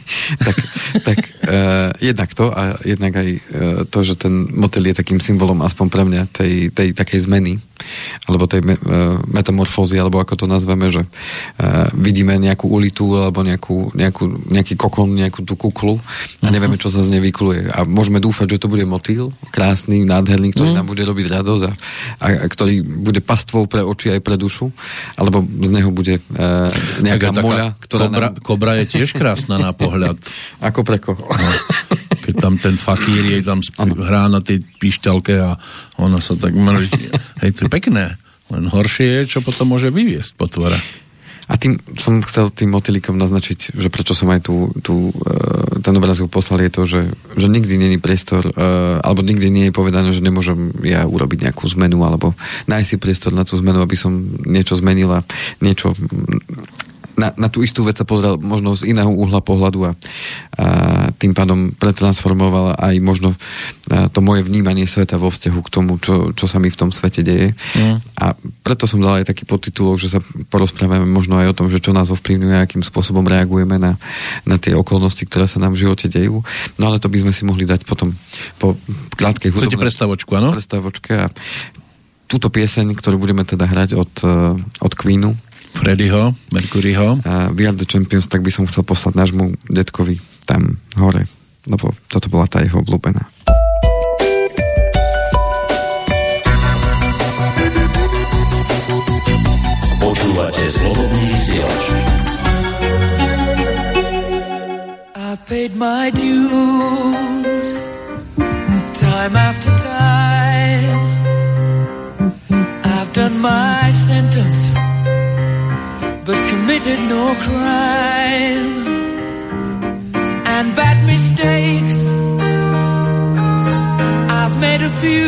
tak jednak to a jednak aj to, že ten motýl je takým symbolom aspoň pre mňa tej takej zmeny alebo tej metamorfózy, alebo ako to nazveme, že vidíme nejakú ulitu alebo nejaký kokon, nejakú tú kuklu a nevieme, čo sa z nej vykluje. A môžeme dúfať, že to bude motýl, krásny, nádherný, ktorý nám bude robiť radosť a ktorý bude pastvou pre oči aj pre dušu, alebo z neho bude nejaká moľa, ktorá kobra je tiež krásna na pohľad. Ako pre koho? No. Keď tam ten fakír jej tam hrá na tej píšťalke a ona sa tak mrží. Hej, to je pekné. Len horšie je, čo potom môže vyviesť potvora. A tým som chcel tým motýlikom naznačiť, že prečo som aj ten obrazok poslal, je to, že nikdy nie je priestor, alebo nikdy nie je povedané, že nemôžem ja urobiť nejakú zmenu, alebo nájsť si priestor na tú zmenu, aby som niečo zmenila, niečo na tú istú vec sa pozrel možno z iného uhla pohľadu a tým pádom pretransformovala aj možno to moje vnímanie sveta vo vzťahu k tomu, čo sa mi v tom svete deje. A preto som dal aj taký podtitulok, že sa porozprávame možno aj o tom, že čo nás ovplyvňuje, akým spôsobom reagujeme na tie okolnosti, ktoré sa nám v živote dejú. No ale to by sme si mohli dať potom po krátkej hudobnej prestavočku, áno? Prestavočke a túto pieseň, ktorú budeme teda hrať od Queenu, Freddieho, Mercuryho. We Are The Champions, tak by som chcel poslať nášmu detkovi tam hore, lebo toto bola tá jeho obľúbená. Počúvate Slobodný vysielač. I paid my dues time after time. I've done my sentence but committed no crime, and bad mistakes I've made a few.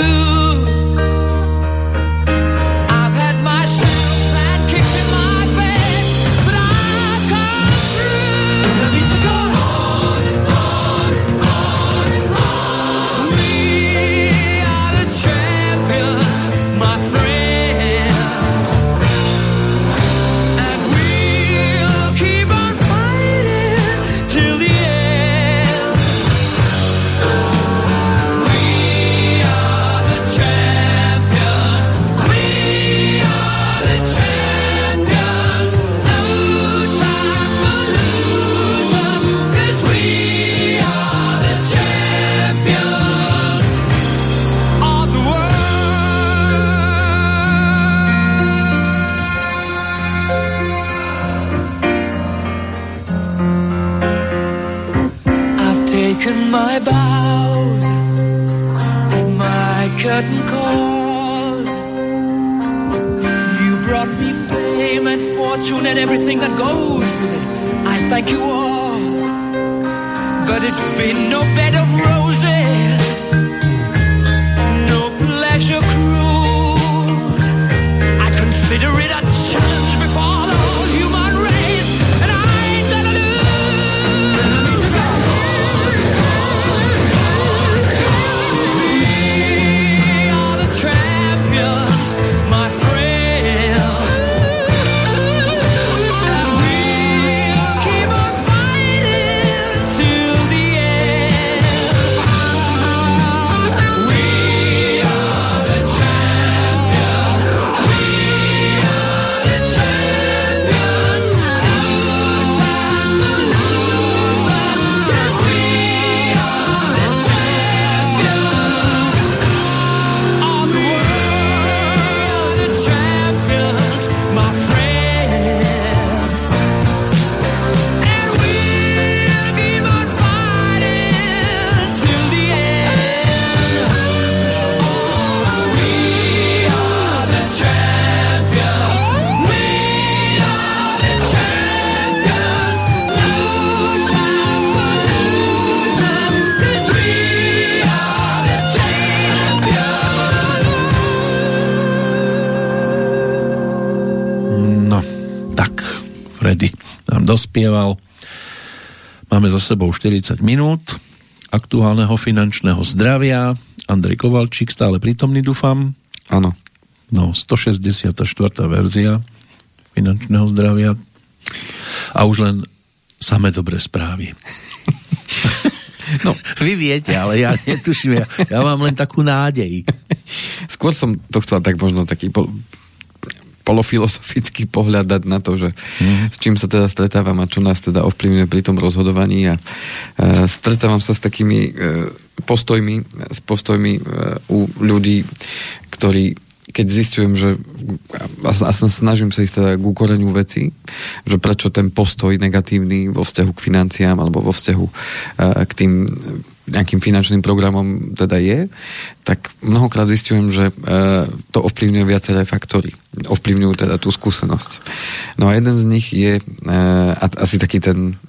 I've had my share of bad kicks in my face, but I've come through. I need to go on. We are the champions, my friends. My bows and my curtain calls. You brought me fame and fortune and everything that goes with it. I thank you all, but it's been no bed of roses, no pleasure cruise. I consider it a challenge before the whole human race, and I ain't gonna lose. Freddy nám dospieval. Máme za sebou 40 minút aktuálneho finančného zdravia. Andrej Kovalčík, stále prítomný, dúfam. Áno. No, 164. verzia finančného zdravia. A už len samé dobré správy. No. Vy viete, ale ja netuším, ja mám len takú nádej. Skôr som to chcel tak možno taký polofilozofický pohľad dať na to, že s čím sa teda stretávam a čo nás teda ovplyvňuje pri tom rozhodovaní a stretávam sa s takými postojmi u ľudí, ktorí keď zistujem, že a snažím sa ísť teda k ukoreňu veci, že prečo ten postoj negatívny vo vzťahu k financiám alebo vo vzťahu k tým nejakým finančným programom teda je, tak mnohokrát zistujem, že to ovplyvňuje viaceré faktory. Ovplyvňujú teda tú skúsenosť. No a jeden z nich je asi taký ten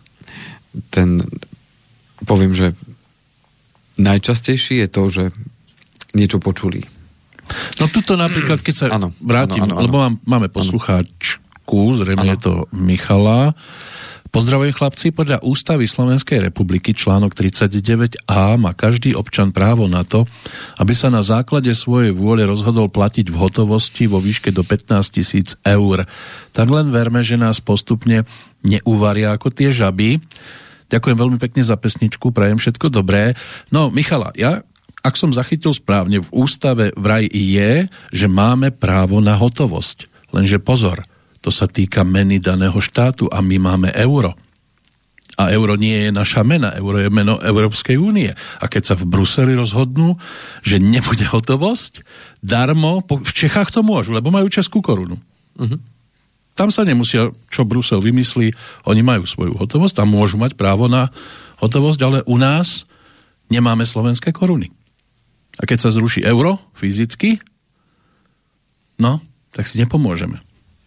poviem, že najčastejší je to, že niečo počuli. No tuto napríklad, keď sa vrátim, lebo máme poslucháčku, zrejme je to Michala. Pozdravujem chlapci, podľa Ústavy Slovenskej republiky článok 39a má každý občan právo na to, aby sa na základe svojej vôle rozhodol platiť v hotovosti vo výške do 15 000 eur. Tak len verme, že nás postupne neuvaria ako tie žaby. Ďakujem veľmi pekne za pesničku, prajem všetko dobré. No Michala, ak som zachytil správne, v ústave vraj je, že máme právo na hotovosť. Lenže pozor, to sa týka meny daného štátu a my máme euro. A euro nie je naša mena, euro je meno Európskej únie. A keď sa v Bruseli rozhodnú, že nebude hotovosť, darmo, v Čechách to môžu, lebo majú českú korunu. Tam sa nemusia, čo Brusel vymyslí, oni majú svoju hotovosť a môžu mať právo na hotovosť, ale u nás nemáme slovenské koruny. A keď sa zruší euro fyzicky, no, tak si nepomôžeme.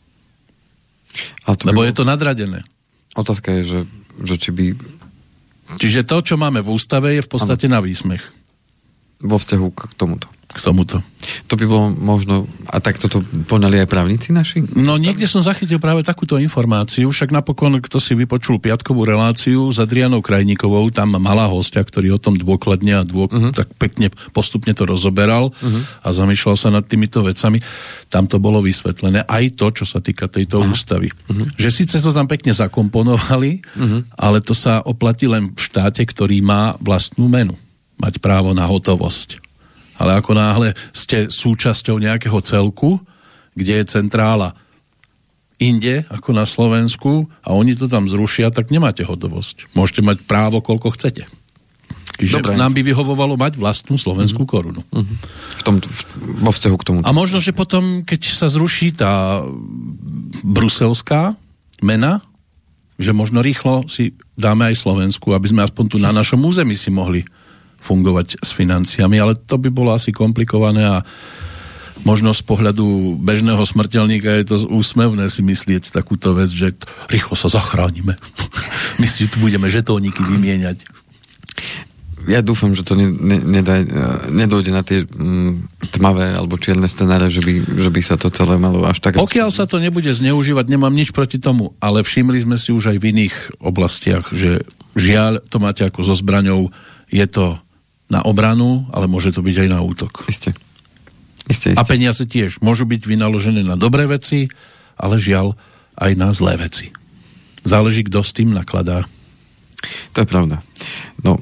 Lebo je to nadradené. Otázka je, že či by... Čiže to, čo máme v ústave, je v podstate na výsmech. Vo vzťahu k tomuto. K tomuto. To by bolo možno... A tak toto poňali aj právnici naši? No niekde som zachytil práve takúto informáciu, však napokon, kto si vypočul piatkovú reláciu s Adrianou Krajníkovou, tam mala hostia, ktorý o tom dôkladne a tak pekne postupne to rozoberal a zamýšľal sa nad týmito vecami. Tam to bolo vysvetlené. Aj to, čo sa týka tejto ústavy. Že síce to tam pekne zakomponovali, ale to sa oplatí len v štáte, ktorý má vlastnú menu. Mať právo na hotovosť. Ale ako náhle ste súčasťou nejakého celku, kde je centrála inde, ako na Slovensku, a oni to tam zrušia, tak nemáte hotovosť. Môžete mať právo, koľko chcete. Čiže nám by vyhovovalo mať vlastnú slovenskú korunu. Vo vzťahu k tomu. A možno, že potom, keď sa zruší tá bruselská mena, že možno rýchlo si dáme aj Slovensku, aby sme aspoň tu na našom území si mohli fungovať s financiami, ale to by bolo asi komplikované a možno z pohľadu bežného smrteľníka je to úsmevné si myslieť takúto vec, že rýchlo sa zachránime. My si tu budeme žetóniky vymieňať. Ja dúfam, že to nedojde na tie tmavé alebo čierne scenáre, že by sa to celé malo až tak... Pokiaľ sa to nebude zneužívať, nemám nič proti tomu, ale všimli sme si už aj v iných oblastiach, že žiaľ, to máte ako so zbraňou, je to na obranu, ale môže to byť aj na útok. Isté. A peniaze tiež môžu byť vynaložené na dobré veci, ale žiaľ aj na zlé veci. Záleží, kto s tým nakladá. To je pravda. No,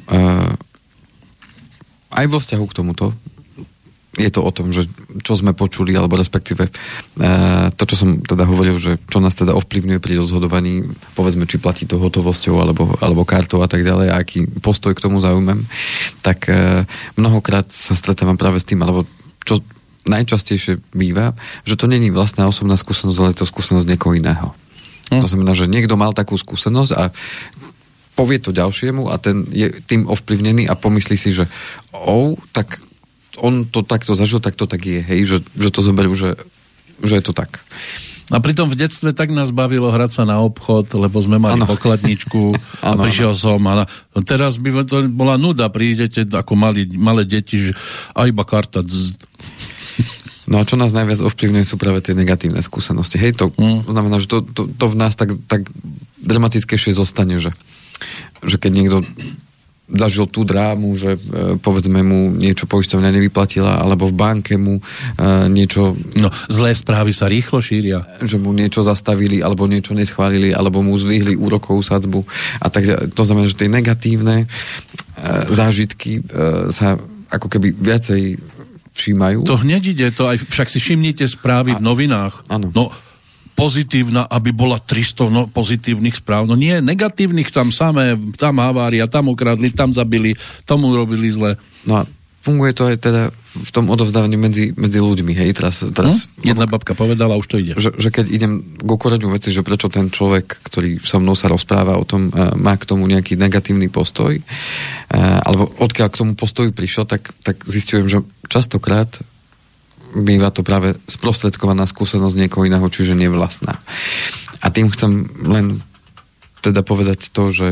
aj vo vzťahu k tomuto je to o tom, že čo sme počuli, alebo respektíve to, čo som teda hovoril, že čo nás teda ovplyvňuje pri rozhodovaní, povedzme, či platí to hotovosťou alebo kartou a tak ďalej, a aký postoj k tomu zaujmem, tak mnohokrát sa stretávam práve s tým, alebo čo najčastejšie býva, že to není vlastná osobná skúsenosť, ale je to skúsenosť niekoho iného. To znamená, že niekto mal takú skúsenosť a povie to ďalšiemu a ten je tým ovplyvnený a pomyslí si, že tak on to takto zažil, tak to tak je, hej, že to zoberú, že je to tak. A pritom v detstve tak nás bavilo hrať sa na obchod, lebo sme mali pokladničku a prišiel som a teraz by to bola nuda, prídete ako malé deti, že a iba karta No a čo nás najviac ovplyvňuje, sú práve tie negatívne skúsenosti. Hej, to znamená, že to v nás tak dramatickejšie zostane, že keď niekto zažil tú drámu, že povedzme mu niečo poisťovňa nevyplatila, alebo v banke mu niečo... No, zlé správy sa rýchlo šíria. Že mu niečo zastavili, alebo niečo neschválili, alebo mu zvýhli úrokovú sadzbu. A tak to znamená, že tie negatívne zážitky sa ako keby viacej všímajú. To hneď ide, to aj však si všimnite správy v novinách. Áno. No, pozitívna, aby bola 300 pozitívnych správ. No nie, negatívnych tam samé, tam havária, tam ukradli, tam zabili, tomu robili zle. No a funguje to aj teda v tom odovzdávaní medzi ľuďmi, hej, teraz jedna babka povedala, už to ide. Že keď idem k koreňu veci, že prečo ten človek, ktorý so mnou sa rozpráva o tom, má k tomu nejaký negatívny postoj, alebo odkiaľ k tomu postoju prišiel, tak zistujem, že častokrát býva to práve sprostredkovaná skúsenosť niekoho iného, čiže nevlastná. A tým chcem len teda povedať to, že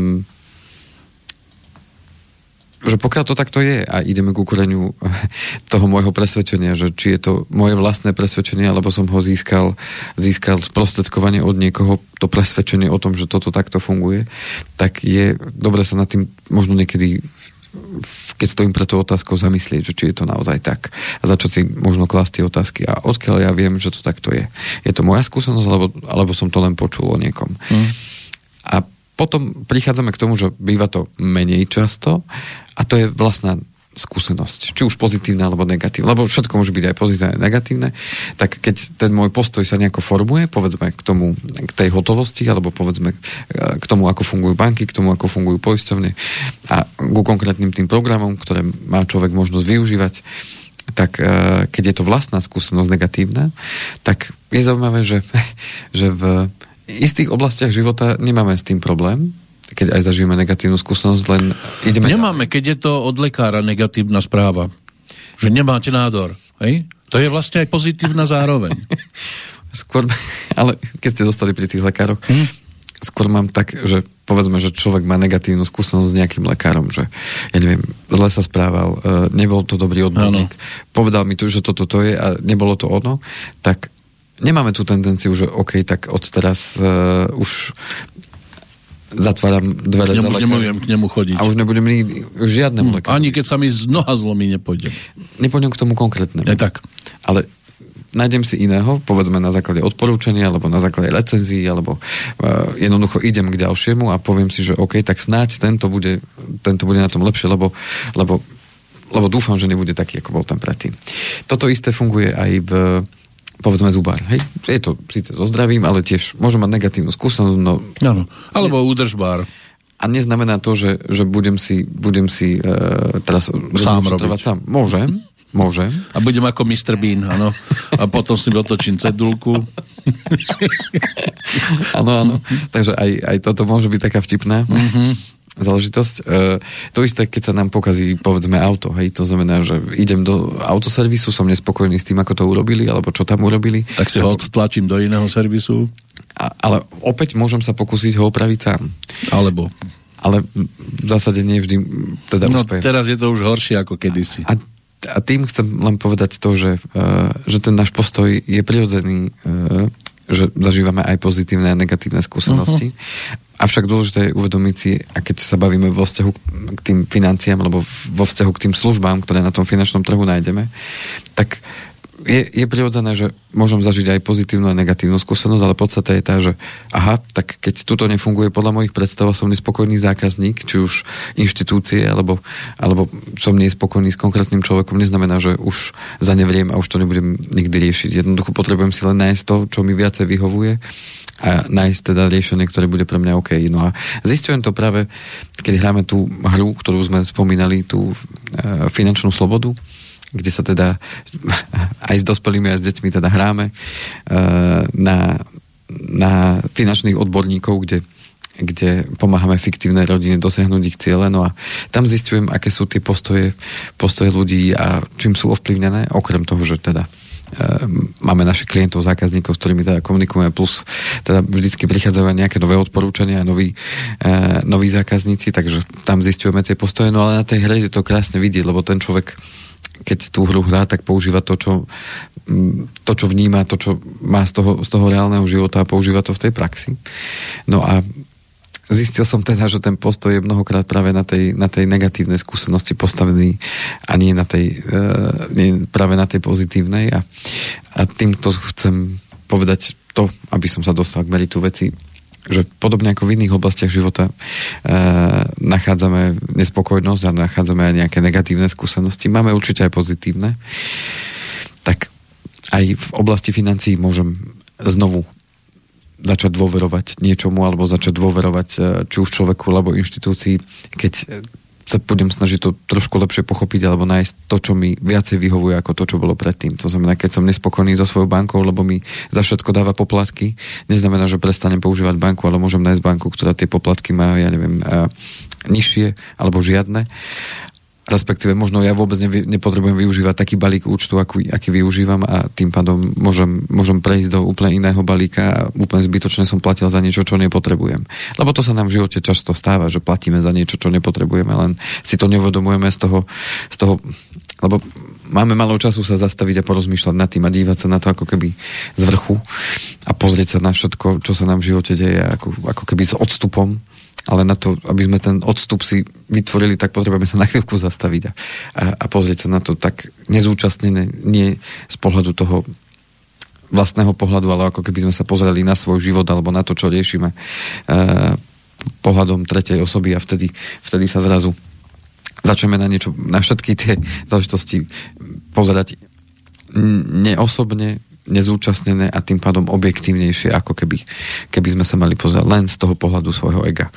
pokiaľ to takto je a ideme ku koreňu toho môjho presvedčenia, že či je to moje vlastné presvedčenie, alebo som ho získal sprostredkovanie od niekoho, to presvedčenie o tom, že toto takto funguje, tak je dobre sa nad tým možno niekedy, keď stojím pre tú otázkou, zamyslieť, že či je to naozaj tak. A začať si možno klásť tie otázky. A odkiaľ ja viem, že to takto je. Je to moja skúsenosť, alebo som to len počul o niekom. A potom prichádzame k tomu, že býva to menej často a to je vlastná skúsenosť. Či už pozitívna, alebo negatívna. Lebo všetko môže byť aj pozitívne, aj negatívne. Tak keď ten môj postoj sa nejako formuje, povedzme k tej hotovosti, alebo povedzme k tomu, ako fungujú banky, k tomu, ako fungujú poisťovne a ku konkrétnym tým programom, ktoré má človek možnosť využívať, tak keď je to vlastná skúsenosť negatívna, tak je zaujímavé, že v istých oblastiach života nemáme s tým problém, keď aj zažijeme negatívnu skúsenosť, len ideme... Nemáme, keď je to od lekára negatívna správa. Že nemáte nádor. Hej? To je vlastne aj pozitívna zároveň. Skôr, ale keď ste zostali pri tých lekároch, skôr mám tak, že povedzme, že človek má negatívnu skúsenosť s nejakým lekárom, že ja neviem, zle sa správal, nebol to dobrý odborník, povedal mi tu, že toto je a nebolo to ono, tak nemáme tú tendenciu, že OK, tak od teraz už zatváram dvere za lekárom. Nebudem k nemu chodiť. A už nebudem nikdy žiadnemu lekáru. Ani keď sa mi z noha zlomí, nepôjdem. Nepôjdem k tomu konkrétnemu. Tak. Ale nájdem si iného, povedzme na základe odporúčania, alebo na základe recenzií, alebo jednoducho idem k ďalšiemu a poviem si, že OK, tak snáď tento bude na tom lepšie, lebo dúfam, že nebude taký, ako bol tam predtým. Toto isté funguje aj v povedzme zubár, hej? Je to síce so zdravím, ale tiež môže mať negatívnu skúsenosť, no... Áno, alebo údržbár. A neznamená to, že budem si teraz sám robiť. Sám. Môžem. A budem ako Mr. Bean, áno. A potom si otočím cedulku. Áno. Takže aj toto môže byť taká vtipná záležitosť. To isté, keď sa nám pokazí, povedzme, auto, hej, to znamená, že idem do autoservisu, som nespokojný s tým, ako to urobili, alebo čo tam urobili. Tak si ho odtlačím do iného servisu. Ale opäť môžem sa pokúsiť ho opraviť sám. Ale v zásade nie vždy teda úspejem. Teraz je to už horšie ako kedysi. A tým chcem len povedať to, že ten náš postoj je prirodzený, že zažívame aj pozitívne a negatívne skúsenosti. Avšak dôležité je uvedomiť si, a keď sa bavíme vo vzťahu k tým financiám alebo vo vzťahu k tým službám, ktoré na tom finančnom trhu nájdeme, tak je prirodzené, že môžem zažiť aj pozitívnu a negatívnu skúsenosť, ale podstata je tá, že tak keď tuto nefunguje podľa mojich predstav, som nespokojný zákazník, či už inštitúcie, alebo som nespokojný s konkrétnym človekom, neznamená, že už zanevriem a už to nebudem nikdy riešiť. Jednoducho potrebujem si len nájsť to, čo mi viacej vyhovuje a nájsť teda riešenie, ktoré bude pre mňa OK. No a zistujem to práve, keď hráme tú hru, ktorú sme spomínali, tú finančnú slobodu, kde sa teda aj s dospelými, aj s deťmi teda hráme na finančných odborníkov, kde pomáhame fiktívnej rodine dosiahnuť ich ciele. No a tam zistujem, aké sú tie postoje ľudí a čím sú ovplyvnené, okrem toho, že teda máme našich klientov, zákazníkov, s ktorými teda komunikujeme, plus teda vždycky prichádzajú nejaké nové odporúčania a noví zákazníci, takže tam zistujeme tie postoje. No ale na tej hre je to krásne vidieť, lebo ten človek, keď tú hru hrá, tak používa to, čo vníma, to, čo má z toho reálneho života a používa to v tej praxi. No a zistil som teda, že ten postoj je mnohokrát práve na tej negatívnej skúsenosti postavený a nie práve na tej pozitívnej a týmto chcem povedať to, aby som sa dostal k meritu veci, že podobne ako v iných oblastiach života nachádzame nespokojnosť a nachádzame aj nejaké negatívne skúsenosti. Máme určite aj pozitívne. Tak aj v oblasti financií môžem znovu začať dôverovať niečomu alebo začať dôverovať či už človeku alebo inštitúcii, keď sa budem snažiť to trošku lepšie pochopiť alebo nájsť to, čo mi viacej vyhovuje ako to, čo bolo predtým. To znamená, keď som nespokojný so svojou bankou, lebo mi za všetko dáva poplatky, neznamená, že prestanem používať banku, ale môžem nájsť banku, ktorá tie poplatky má, ja neviem, nižšie alebo žiadne. Respektíve možno ja vôbec nepotrebujem využívať taký balík účtu, aký využívam a tým pádom môžem prejsť do úplne iného balíka a úplne zbytočne som platil za niečo, čo nepotrebujem. Lebo to sa nám v živote často stáva, že platíme za niečo, čo nepotrebujeme, len si to neuvedomujeme z toho, lebo máme málo času sa zastaviť a porozmýšľať nad tým a dívať sa na to ako keby z vrchu a pozrieť sa na všetko, čo sa nám v živote deje ako keby s odstupom. Ale na to, aby sme ten odstup si vytvorili, tak potrebujeme sa na chvíľku zastaviť a pozrieť sa na to tak nezúčastnené, nie z pohľadu toho vlastného pohľadu, ale ako keby sme sa pozreli na svoj život alebo na to, čo riešime pohľadom tretej osoby a vtedy sa zrazu začneme na niečo, na všetky tie záležitosti pozerať neosobne, nezúčastnené a tým pádom objektívnejšie, ako keby sme sa mali pozerať len z toho pohľadu svojho ega.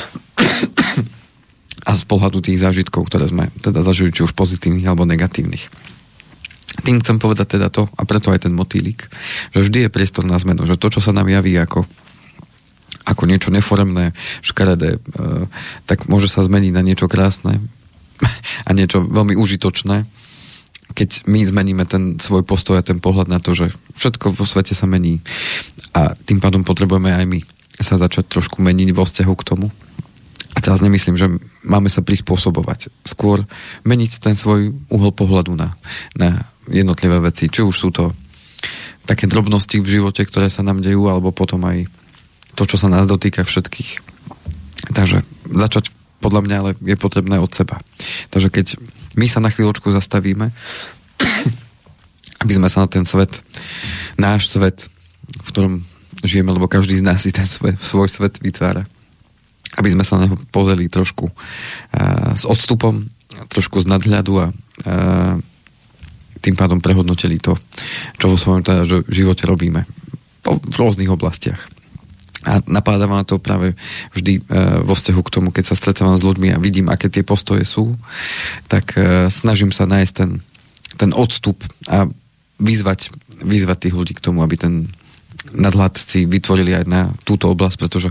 A z pohľadu tých zážitkov, ktoré sme teda zažili, či už pozitívnych alebo negatívnych. Tým chcem povedať teda to, a preto aj ten motýlik, že vždy je priestor na zmenu, že to, čo sa nám javí ako niečo neforemné, škaredé, tak môže sa zmeniť na niečo krásne a niečo veľmi užitočné, keď my zmeníme ten svoj postoj a ten pohľad na to, že všetko vo svete sa mení a tým pádom potrebujeme aj my sa začať trošku meniť vo vzťahu k tomu. A teraz nemyslím, že máme sa prispôsobovať. Skôr meniť ten svoj uhol pohľadu na jednotlivé veci. Či už sú to také drobnosti v živote, ktoré sa nám dejú, alebo potom aj to, čo sa nás dotýka všetkých. Takže začať podľa mňa ale je potrebné od seba. Takže keď my sa na chvíľočku zastavíme, aby sme sa na ten svet, náš svet, v ktorom žijeme, lebo každý z nás si ten svoj svet vytvára, aby sme sa na neho pozreli trošku s odstupom, trošku z nadhľadu a tým pádom prehodnotili to, čo vo svojom teda živote robíme v rôznych oblastiach. A napáda ma to práve vždy vo vzťahu k tomu, keď sa stretávam s ľuďmi a vidím, aké tie postoje sú, tak snažím sa nájsť ten odstup a vyzvať tých ľudí k tomu, aby ten nadhľad si vytvorili aj na túto oblasť, pretože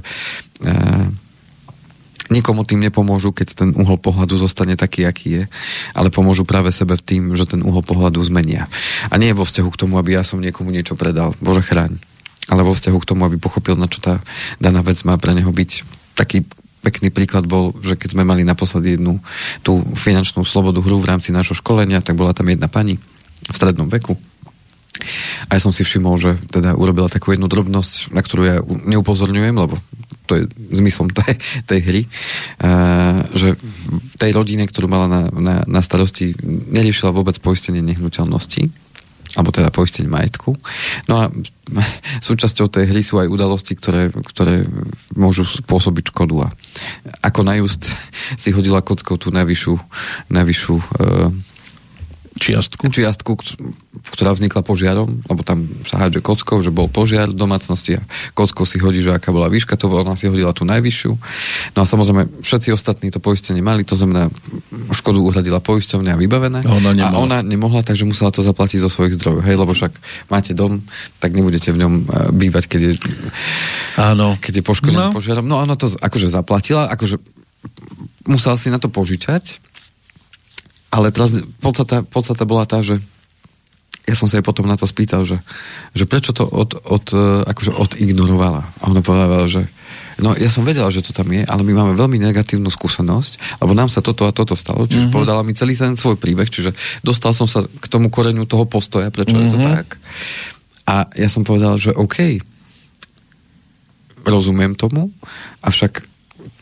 nikomu tým nepomôžu, keď ten uhol pohľadu zostane taký, aký je, ale pomôžu práve sebe tým, že ten uhol pohľadu zmenia. A nie vo vzťahu k tomu, aby ja som niekomu niečo predal, Bože chráň, ale vo vzťahu k tomu, aby pochopil, na čo tá daná vec má pre neho byť. Taký pekný príklad bol, že keď sme mali naposledy jednu tú finančnú slobodu hru v rámci nášho školenia, tak bola tam jedna pani v strednom veku. A ja som si všimol, že teda urobila takú jednu drobnosť, na ktorú ja neupozorňujem, lebo to je zmyslom tej hry, že v tej rodine, ktorú mala na starosti, neriešila vôbec poistenie nehnuteľností, alebo teda poistenie majetku. No a súčasťou tej hry sú aj udalosti, ktoré môžu spôsobiť škodu. A ako najúst si hodila kockou tú najvyššiu čiastku, ktorá vznikla požiarom, lebo tam sa hádže kockou, že bol požiar v domácnosti a kockou si hodí, že aká bola výška, to ona si hodila tú najvyššiu. No a samozrejme, všetci ostatní to poistenie mali, to znamená, škodu uhradila poisťovňa a vybavené. A ona nemohla, takže musela to zaplatiť zo svojich zdrojov. Hej, lebo však máte dom, tak nebudete v ňom bývať, keď je poškodený požiarom. No ona to akože zaplatila, akože musela si na to požičať. Ale teraz podstata bola tá, že ja som sa jej potom na to spýtal, že prečo to odignorovala. A ona povedala, že no ja som vedela, že to tam je, ale my máme veľmi negatívnu skúsenosť, lebo nám sa toto a toto stalo, čiže povedala mi celý ten svoj príbeh, čiže dostal som sa k tomu koreňu toho postoja, prečo je to tak. A ja som povedal, že OK, rozumiem tomu, avšak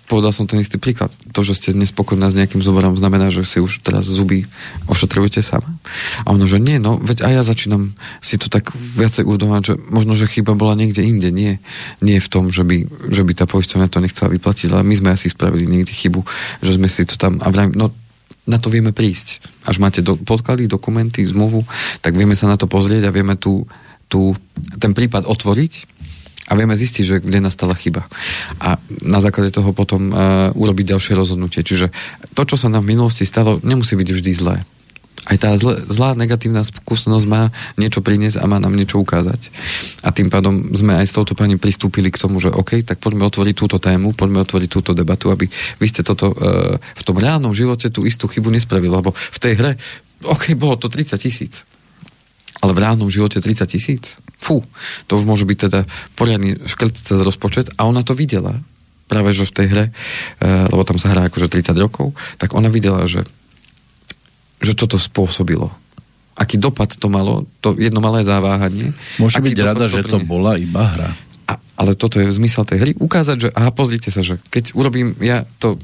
povedal som ten istý príklad. To, že ste nespokojná s nejakým zoberom, znamená, že si už teraz zuby ošetrujete sama. A ono, že nie, no, veď aj ja začínam si to tak viacej uvedomovať, že možno, že chyba bola niekde inde, nie v tom, že by tá poisťovňa to nechcela vyplatiť, ale my sme asi spravili niekde chybu, že sme si to tam, a vrajím, no, na to vieme prísť. Až máte podklady, dokumenty, zmluvu, tak vieme sa na to pozrieť a vieme ten prípad otvoriť a vieme zistiť, že kde nastala chyba. A na základe toho potom urobiť ďalšie rozhodnutie. Čiže to, čo sa nám v minulosti stalo, nemusí byť vždy zlé. Aj tá zlá negatívna skúsenosť má niečo priniesť a má nám niečo ukázať. A tým pádom sme aj s touto pani pristúpili k tomu, že OK, tak poďme otvoriť túto tému, poďme otvoriť túto debatu, aby vy ste toto v tom reálnom živote tú istú chybu nespravili, lebo v tej hre, OK, bolo to 30 000. Ale v reálnom živote 30 000? Fú, to už môže byť teda poriadny škrt cez rozpočet a ona to videla práve, že v tej hre, lebo tam sa hrá akože 30 rokov, tak ona videla, že čo to spôsobilo. Aký dopad to malo, to jedno malé záváhanie. Môže byť rada, že to bola iba hra. Ale toto je zmysel tej hry. Ukázať, že aha, pozrite sa, že keď urobím ja to...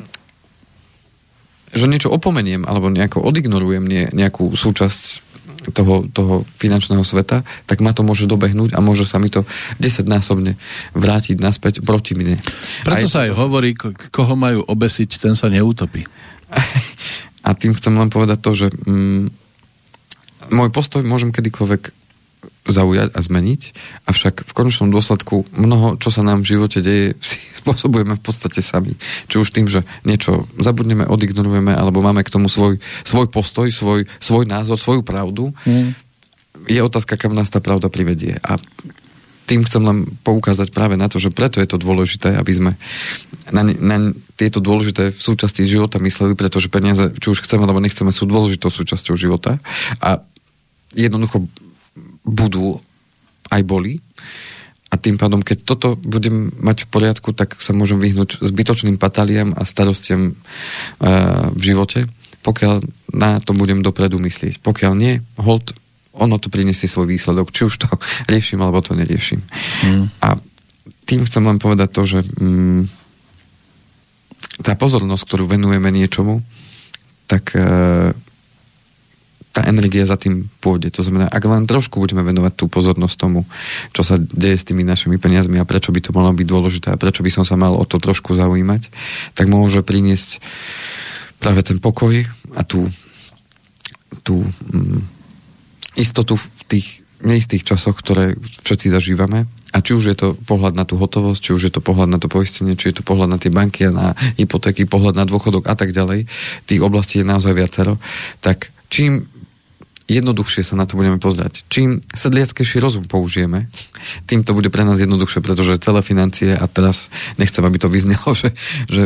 že niečo opomeniem, alebo nejako odignorujem nejakú súčasť toho finančného sveta, tak ma to môže dobehnúť a môže sa mi to 10-násobne vrátiť naspäť proti mne. Preto sa aj hovorí, koho majú obesiť, ten sa neutopí. A tým chcem len povedať to, že môj postoj môžem kedykoľvek zaujať a zmeniť, avšak v konečnom dôsledku mnoho, čo sa nám v živote deje, si spôsobujeme v podstate sami. Či už tým, že niečo zabudneme, odignorujeme, alebo máme k tomu svoj postoj, svoj názor, svoju pravdu. Je otázka, kam nás tá pravda privedie. A tým chcem len poukázať práve na to, že preto je to dôležité, aby sme na tieto dôležité v súčasti života mysleli, pretože peniaze, či už chceme, alebo nechceme, sú dôležitou súčasťou života. A jednoducho budú, aj boli. A tým pádom, keď toto budem mať v poriadku, tak sa môžem vyhnúť zbytočným patáliám a starostiam v živote, pokiaľ na to budem dopredu myslieť. Pokiaľ nie, hold, ono to prinesie svoj výsledok, či už to riešim, alebo to neriešim. A tým chcem len povedať to, že tá pozornosť, ktorú venujeme niečomu, tak tá energia za tým pôjde. To znamená, ak len trošku budeme venovať tú pozornosť tomu, čo sa deje s tými našimi peniazmi a prečo by to malo byť dôležité a prečo by som sa mal o to trošku zaujímať, tak môže priniesť práve ten pokoj a tú istotu v tých neistých časoch, ktoré všetci zažívame. A či už je to pohľad na tú hotovosť, či už je to pohľad na to poistenie, či je to pohľad na tie banky a na hypotéky, pohľad na dôchodok a tak ďalej, tých oblastí je naozaj viacero, tak čím jednoduchšie sa na to budeme pozrieť. Čím sedliackejší rozum použijeme, tým to bude pre nás jednoduchšie, pretože celé financie, a teraz nechcem, aby to vyznelo, že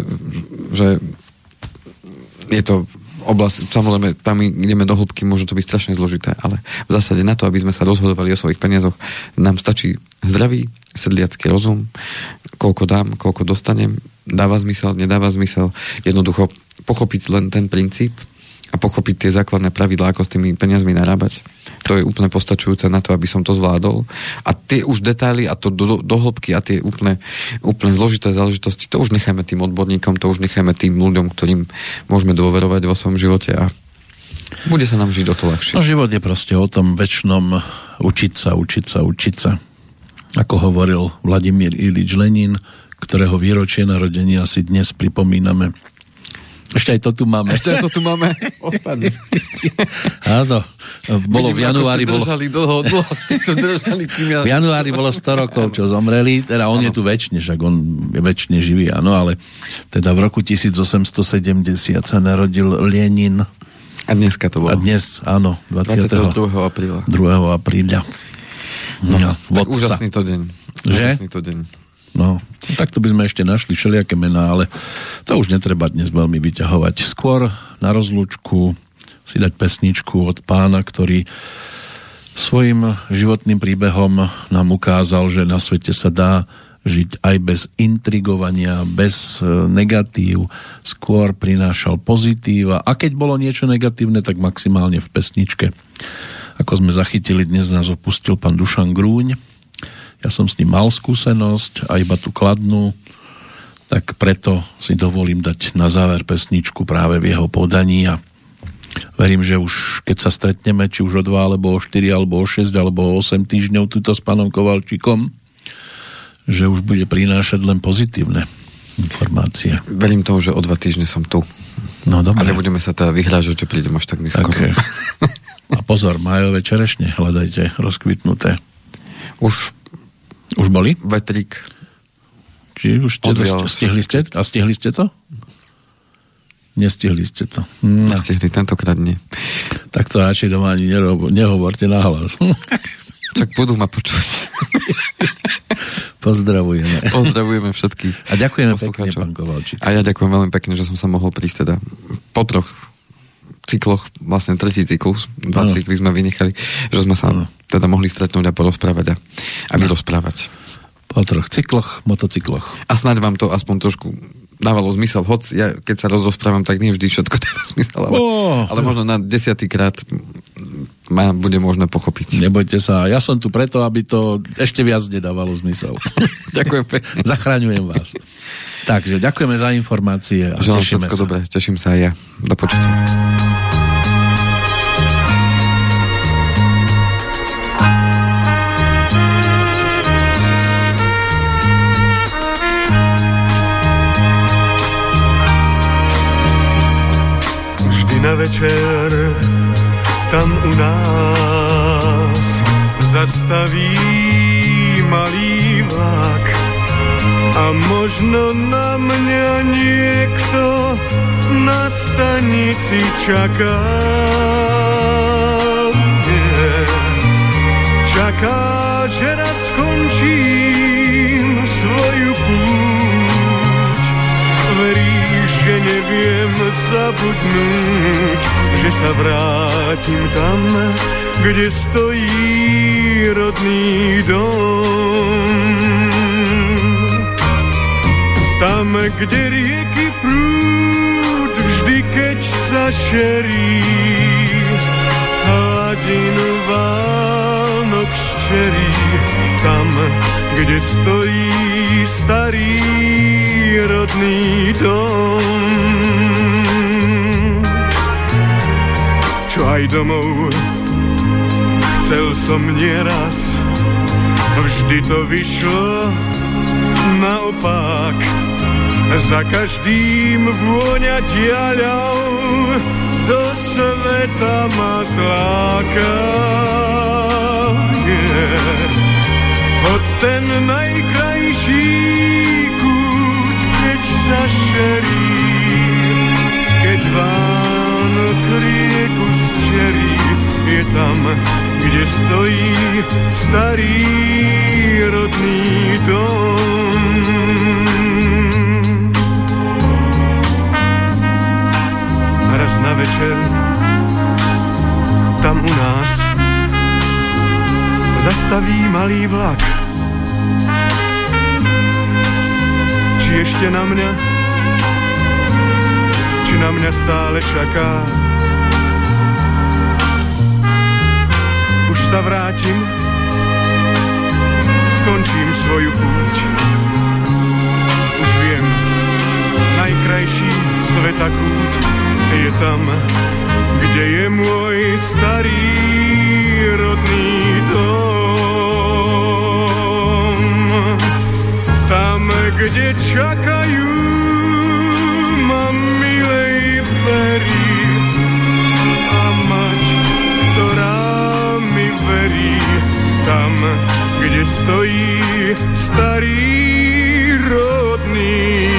je to oblasť, samozrejme, tam ideme do hĺbky, môže to byť strašne zložité, ale v zásade na to, aby sme sa rozhodovali o svojich peniazoch, nám stačí zdravý sedliacky rozum, koľko dám, koľko dostanem, dáva zmysel, nedáva zmysel, jednoducho pochopiť len ten princíp a pochopiť tie základné pravidlá, ako s tými peniazmi narábať. To je úplne postačujúce na to, aby som to zvládol. A tie už detaily a to do hĺbky a tie úplne zložité záležitosti, to už nechajme tým odborníkom, to už nechajme tým ľuďom, ktorým môžeme dôverovať vo svojom živote a bude sa nám žiť o to ľahšie. No, život je proste o tom večnom učiť sa. Ako hovoril Vladimír Ilič Lenin, ktorého výročie narodenia si dnes pripomíname. Ešte aj to tu máme. Odpadne. Áno. Bolo v januári... Dlho ste to držali. V januári bolo 100 rokov, čo zomreli. Teda on je tu večne, však on je večne živý, áno, ale teda v roku 1870 sa narodil Lenin. A dneska to bolo. A dnes, áno, 22. apríla. 2. apríla. No, tak úžasný to deň. Úžasný to deň. No, takto by sme ešte našli všelijaké mená, ale to už netreba dnes veľmi vyťahovať. Skôr na rozlúčku si dať pesničku od pána, ktorý svojim životným príbehom nám ukázal, že na svete sa dá žiť aj bez intrigovania, bez negatív, skôr prinášal pozitíva a keď bolo niečo negatívne, tak maximálne v pesničke. Ako sme zachytili, dnes nás opustil pán Dušan Grúň. Ja som s ním mal skúsenosť a iba tú kladnú, tak preto si dovolím dať na záver pesničku práve v jeho podaní a verím, že už keď sa stretneme, či už o 2, alebo o 4, alebo o 6, alebo o 8 týždňov tuto s pánom Kovalčíkom, že už bude prinášať len pozitívne informácie. Verím tomu, že o 2 týždne som tu. No dobre. A nebudeme sa teda vyhľažať, že prídem až tak neskoro. Okay. A pozor, májové čerešne hľadajte, rozkvitnuté. Už boli? Vetrík. Či už stihli ste? A stihli ste to? Nestihli ste to. Nestihli, tentokrát nie. Tak to radšej doma ani nehovorte nahlas. Čak budú ma počuť. Pozdravujeme. Pozdravujeme všetkých. A ďakujeme pekne, pán Kovalčík. A ja ďakujem veľmi pekne, že som sa mohol prísť teda po 3 cykloch, vlastne 3. cyklus, 2 cykly sme vynechali, že sme sa teda mohli stretnúť a porozprávať a vyrozprávať. Po 3 cykloch, motocykloch. A snáď vám to aspoň trošku dávalo zmysel, hoď ja keď sa rozprávam, tak nie vždy všetko dáva zmysel, ale možno na 10. krát ma bude možné pochopiť. Nebojte sa, ja som tu preto, aby to ešte viac nedávalo zmysel. Ďakujem pekne. Zachraňujem vás. Takže ďakujeme za informácie a želám tešíme všetko sa. dobré, teším sa aj ja. Do počutia. Na večer tam u nás zastaví malý vlak a možno na mňa niekto na stanici čaká. Čaká, že raz skončím svoju púť. Verí, že neviem zabudnúť, že sa vrátim tam, kde stojí rodný dom. Tam, kde rieky prúd vždy, keď sa šerí, hladinu Vánok ščerí. Tam, kde stojí starý rodný dom. Čo aj domov chcel som nieraz, vždy to vyšlo naopak. Za každým vôňa diaľou do sveta ma zláka. Hoď ten najkrajší kút, keď sa šerí, keď Vánok rieku zčerí, je tam, kde stojí starý rodný dom. Raz na večer tam u nás zastaví malý vlak. Či ešte na mňa, či na mňa stále čaká. Už sa vrátim, skončím svoju púť. Už viem, najkrajší sveta kút je tam, kde je môj starý rodný dom. Tam, kde čakajú ma milej pery a mať, ktorá mi verí. Tam, kde stojí starý rodný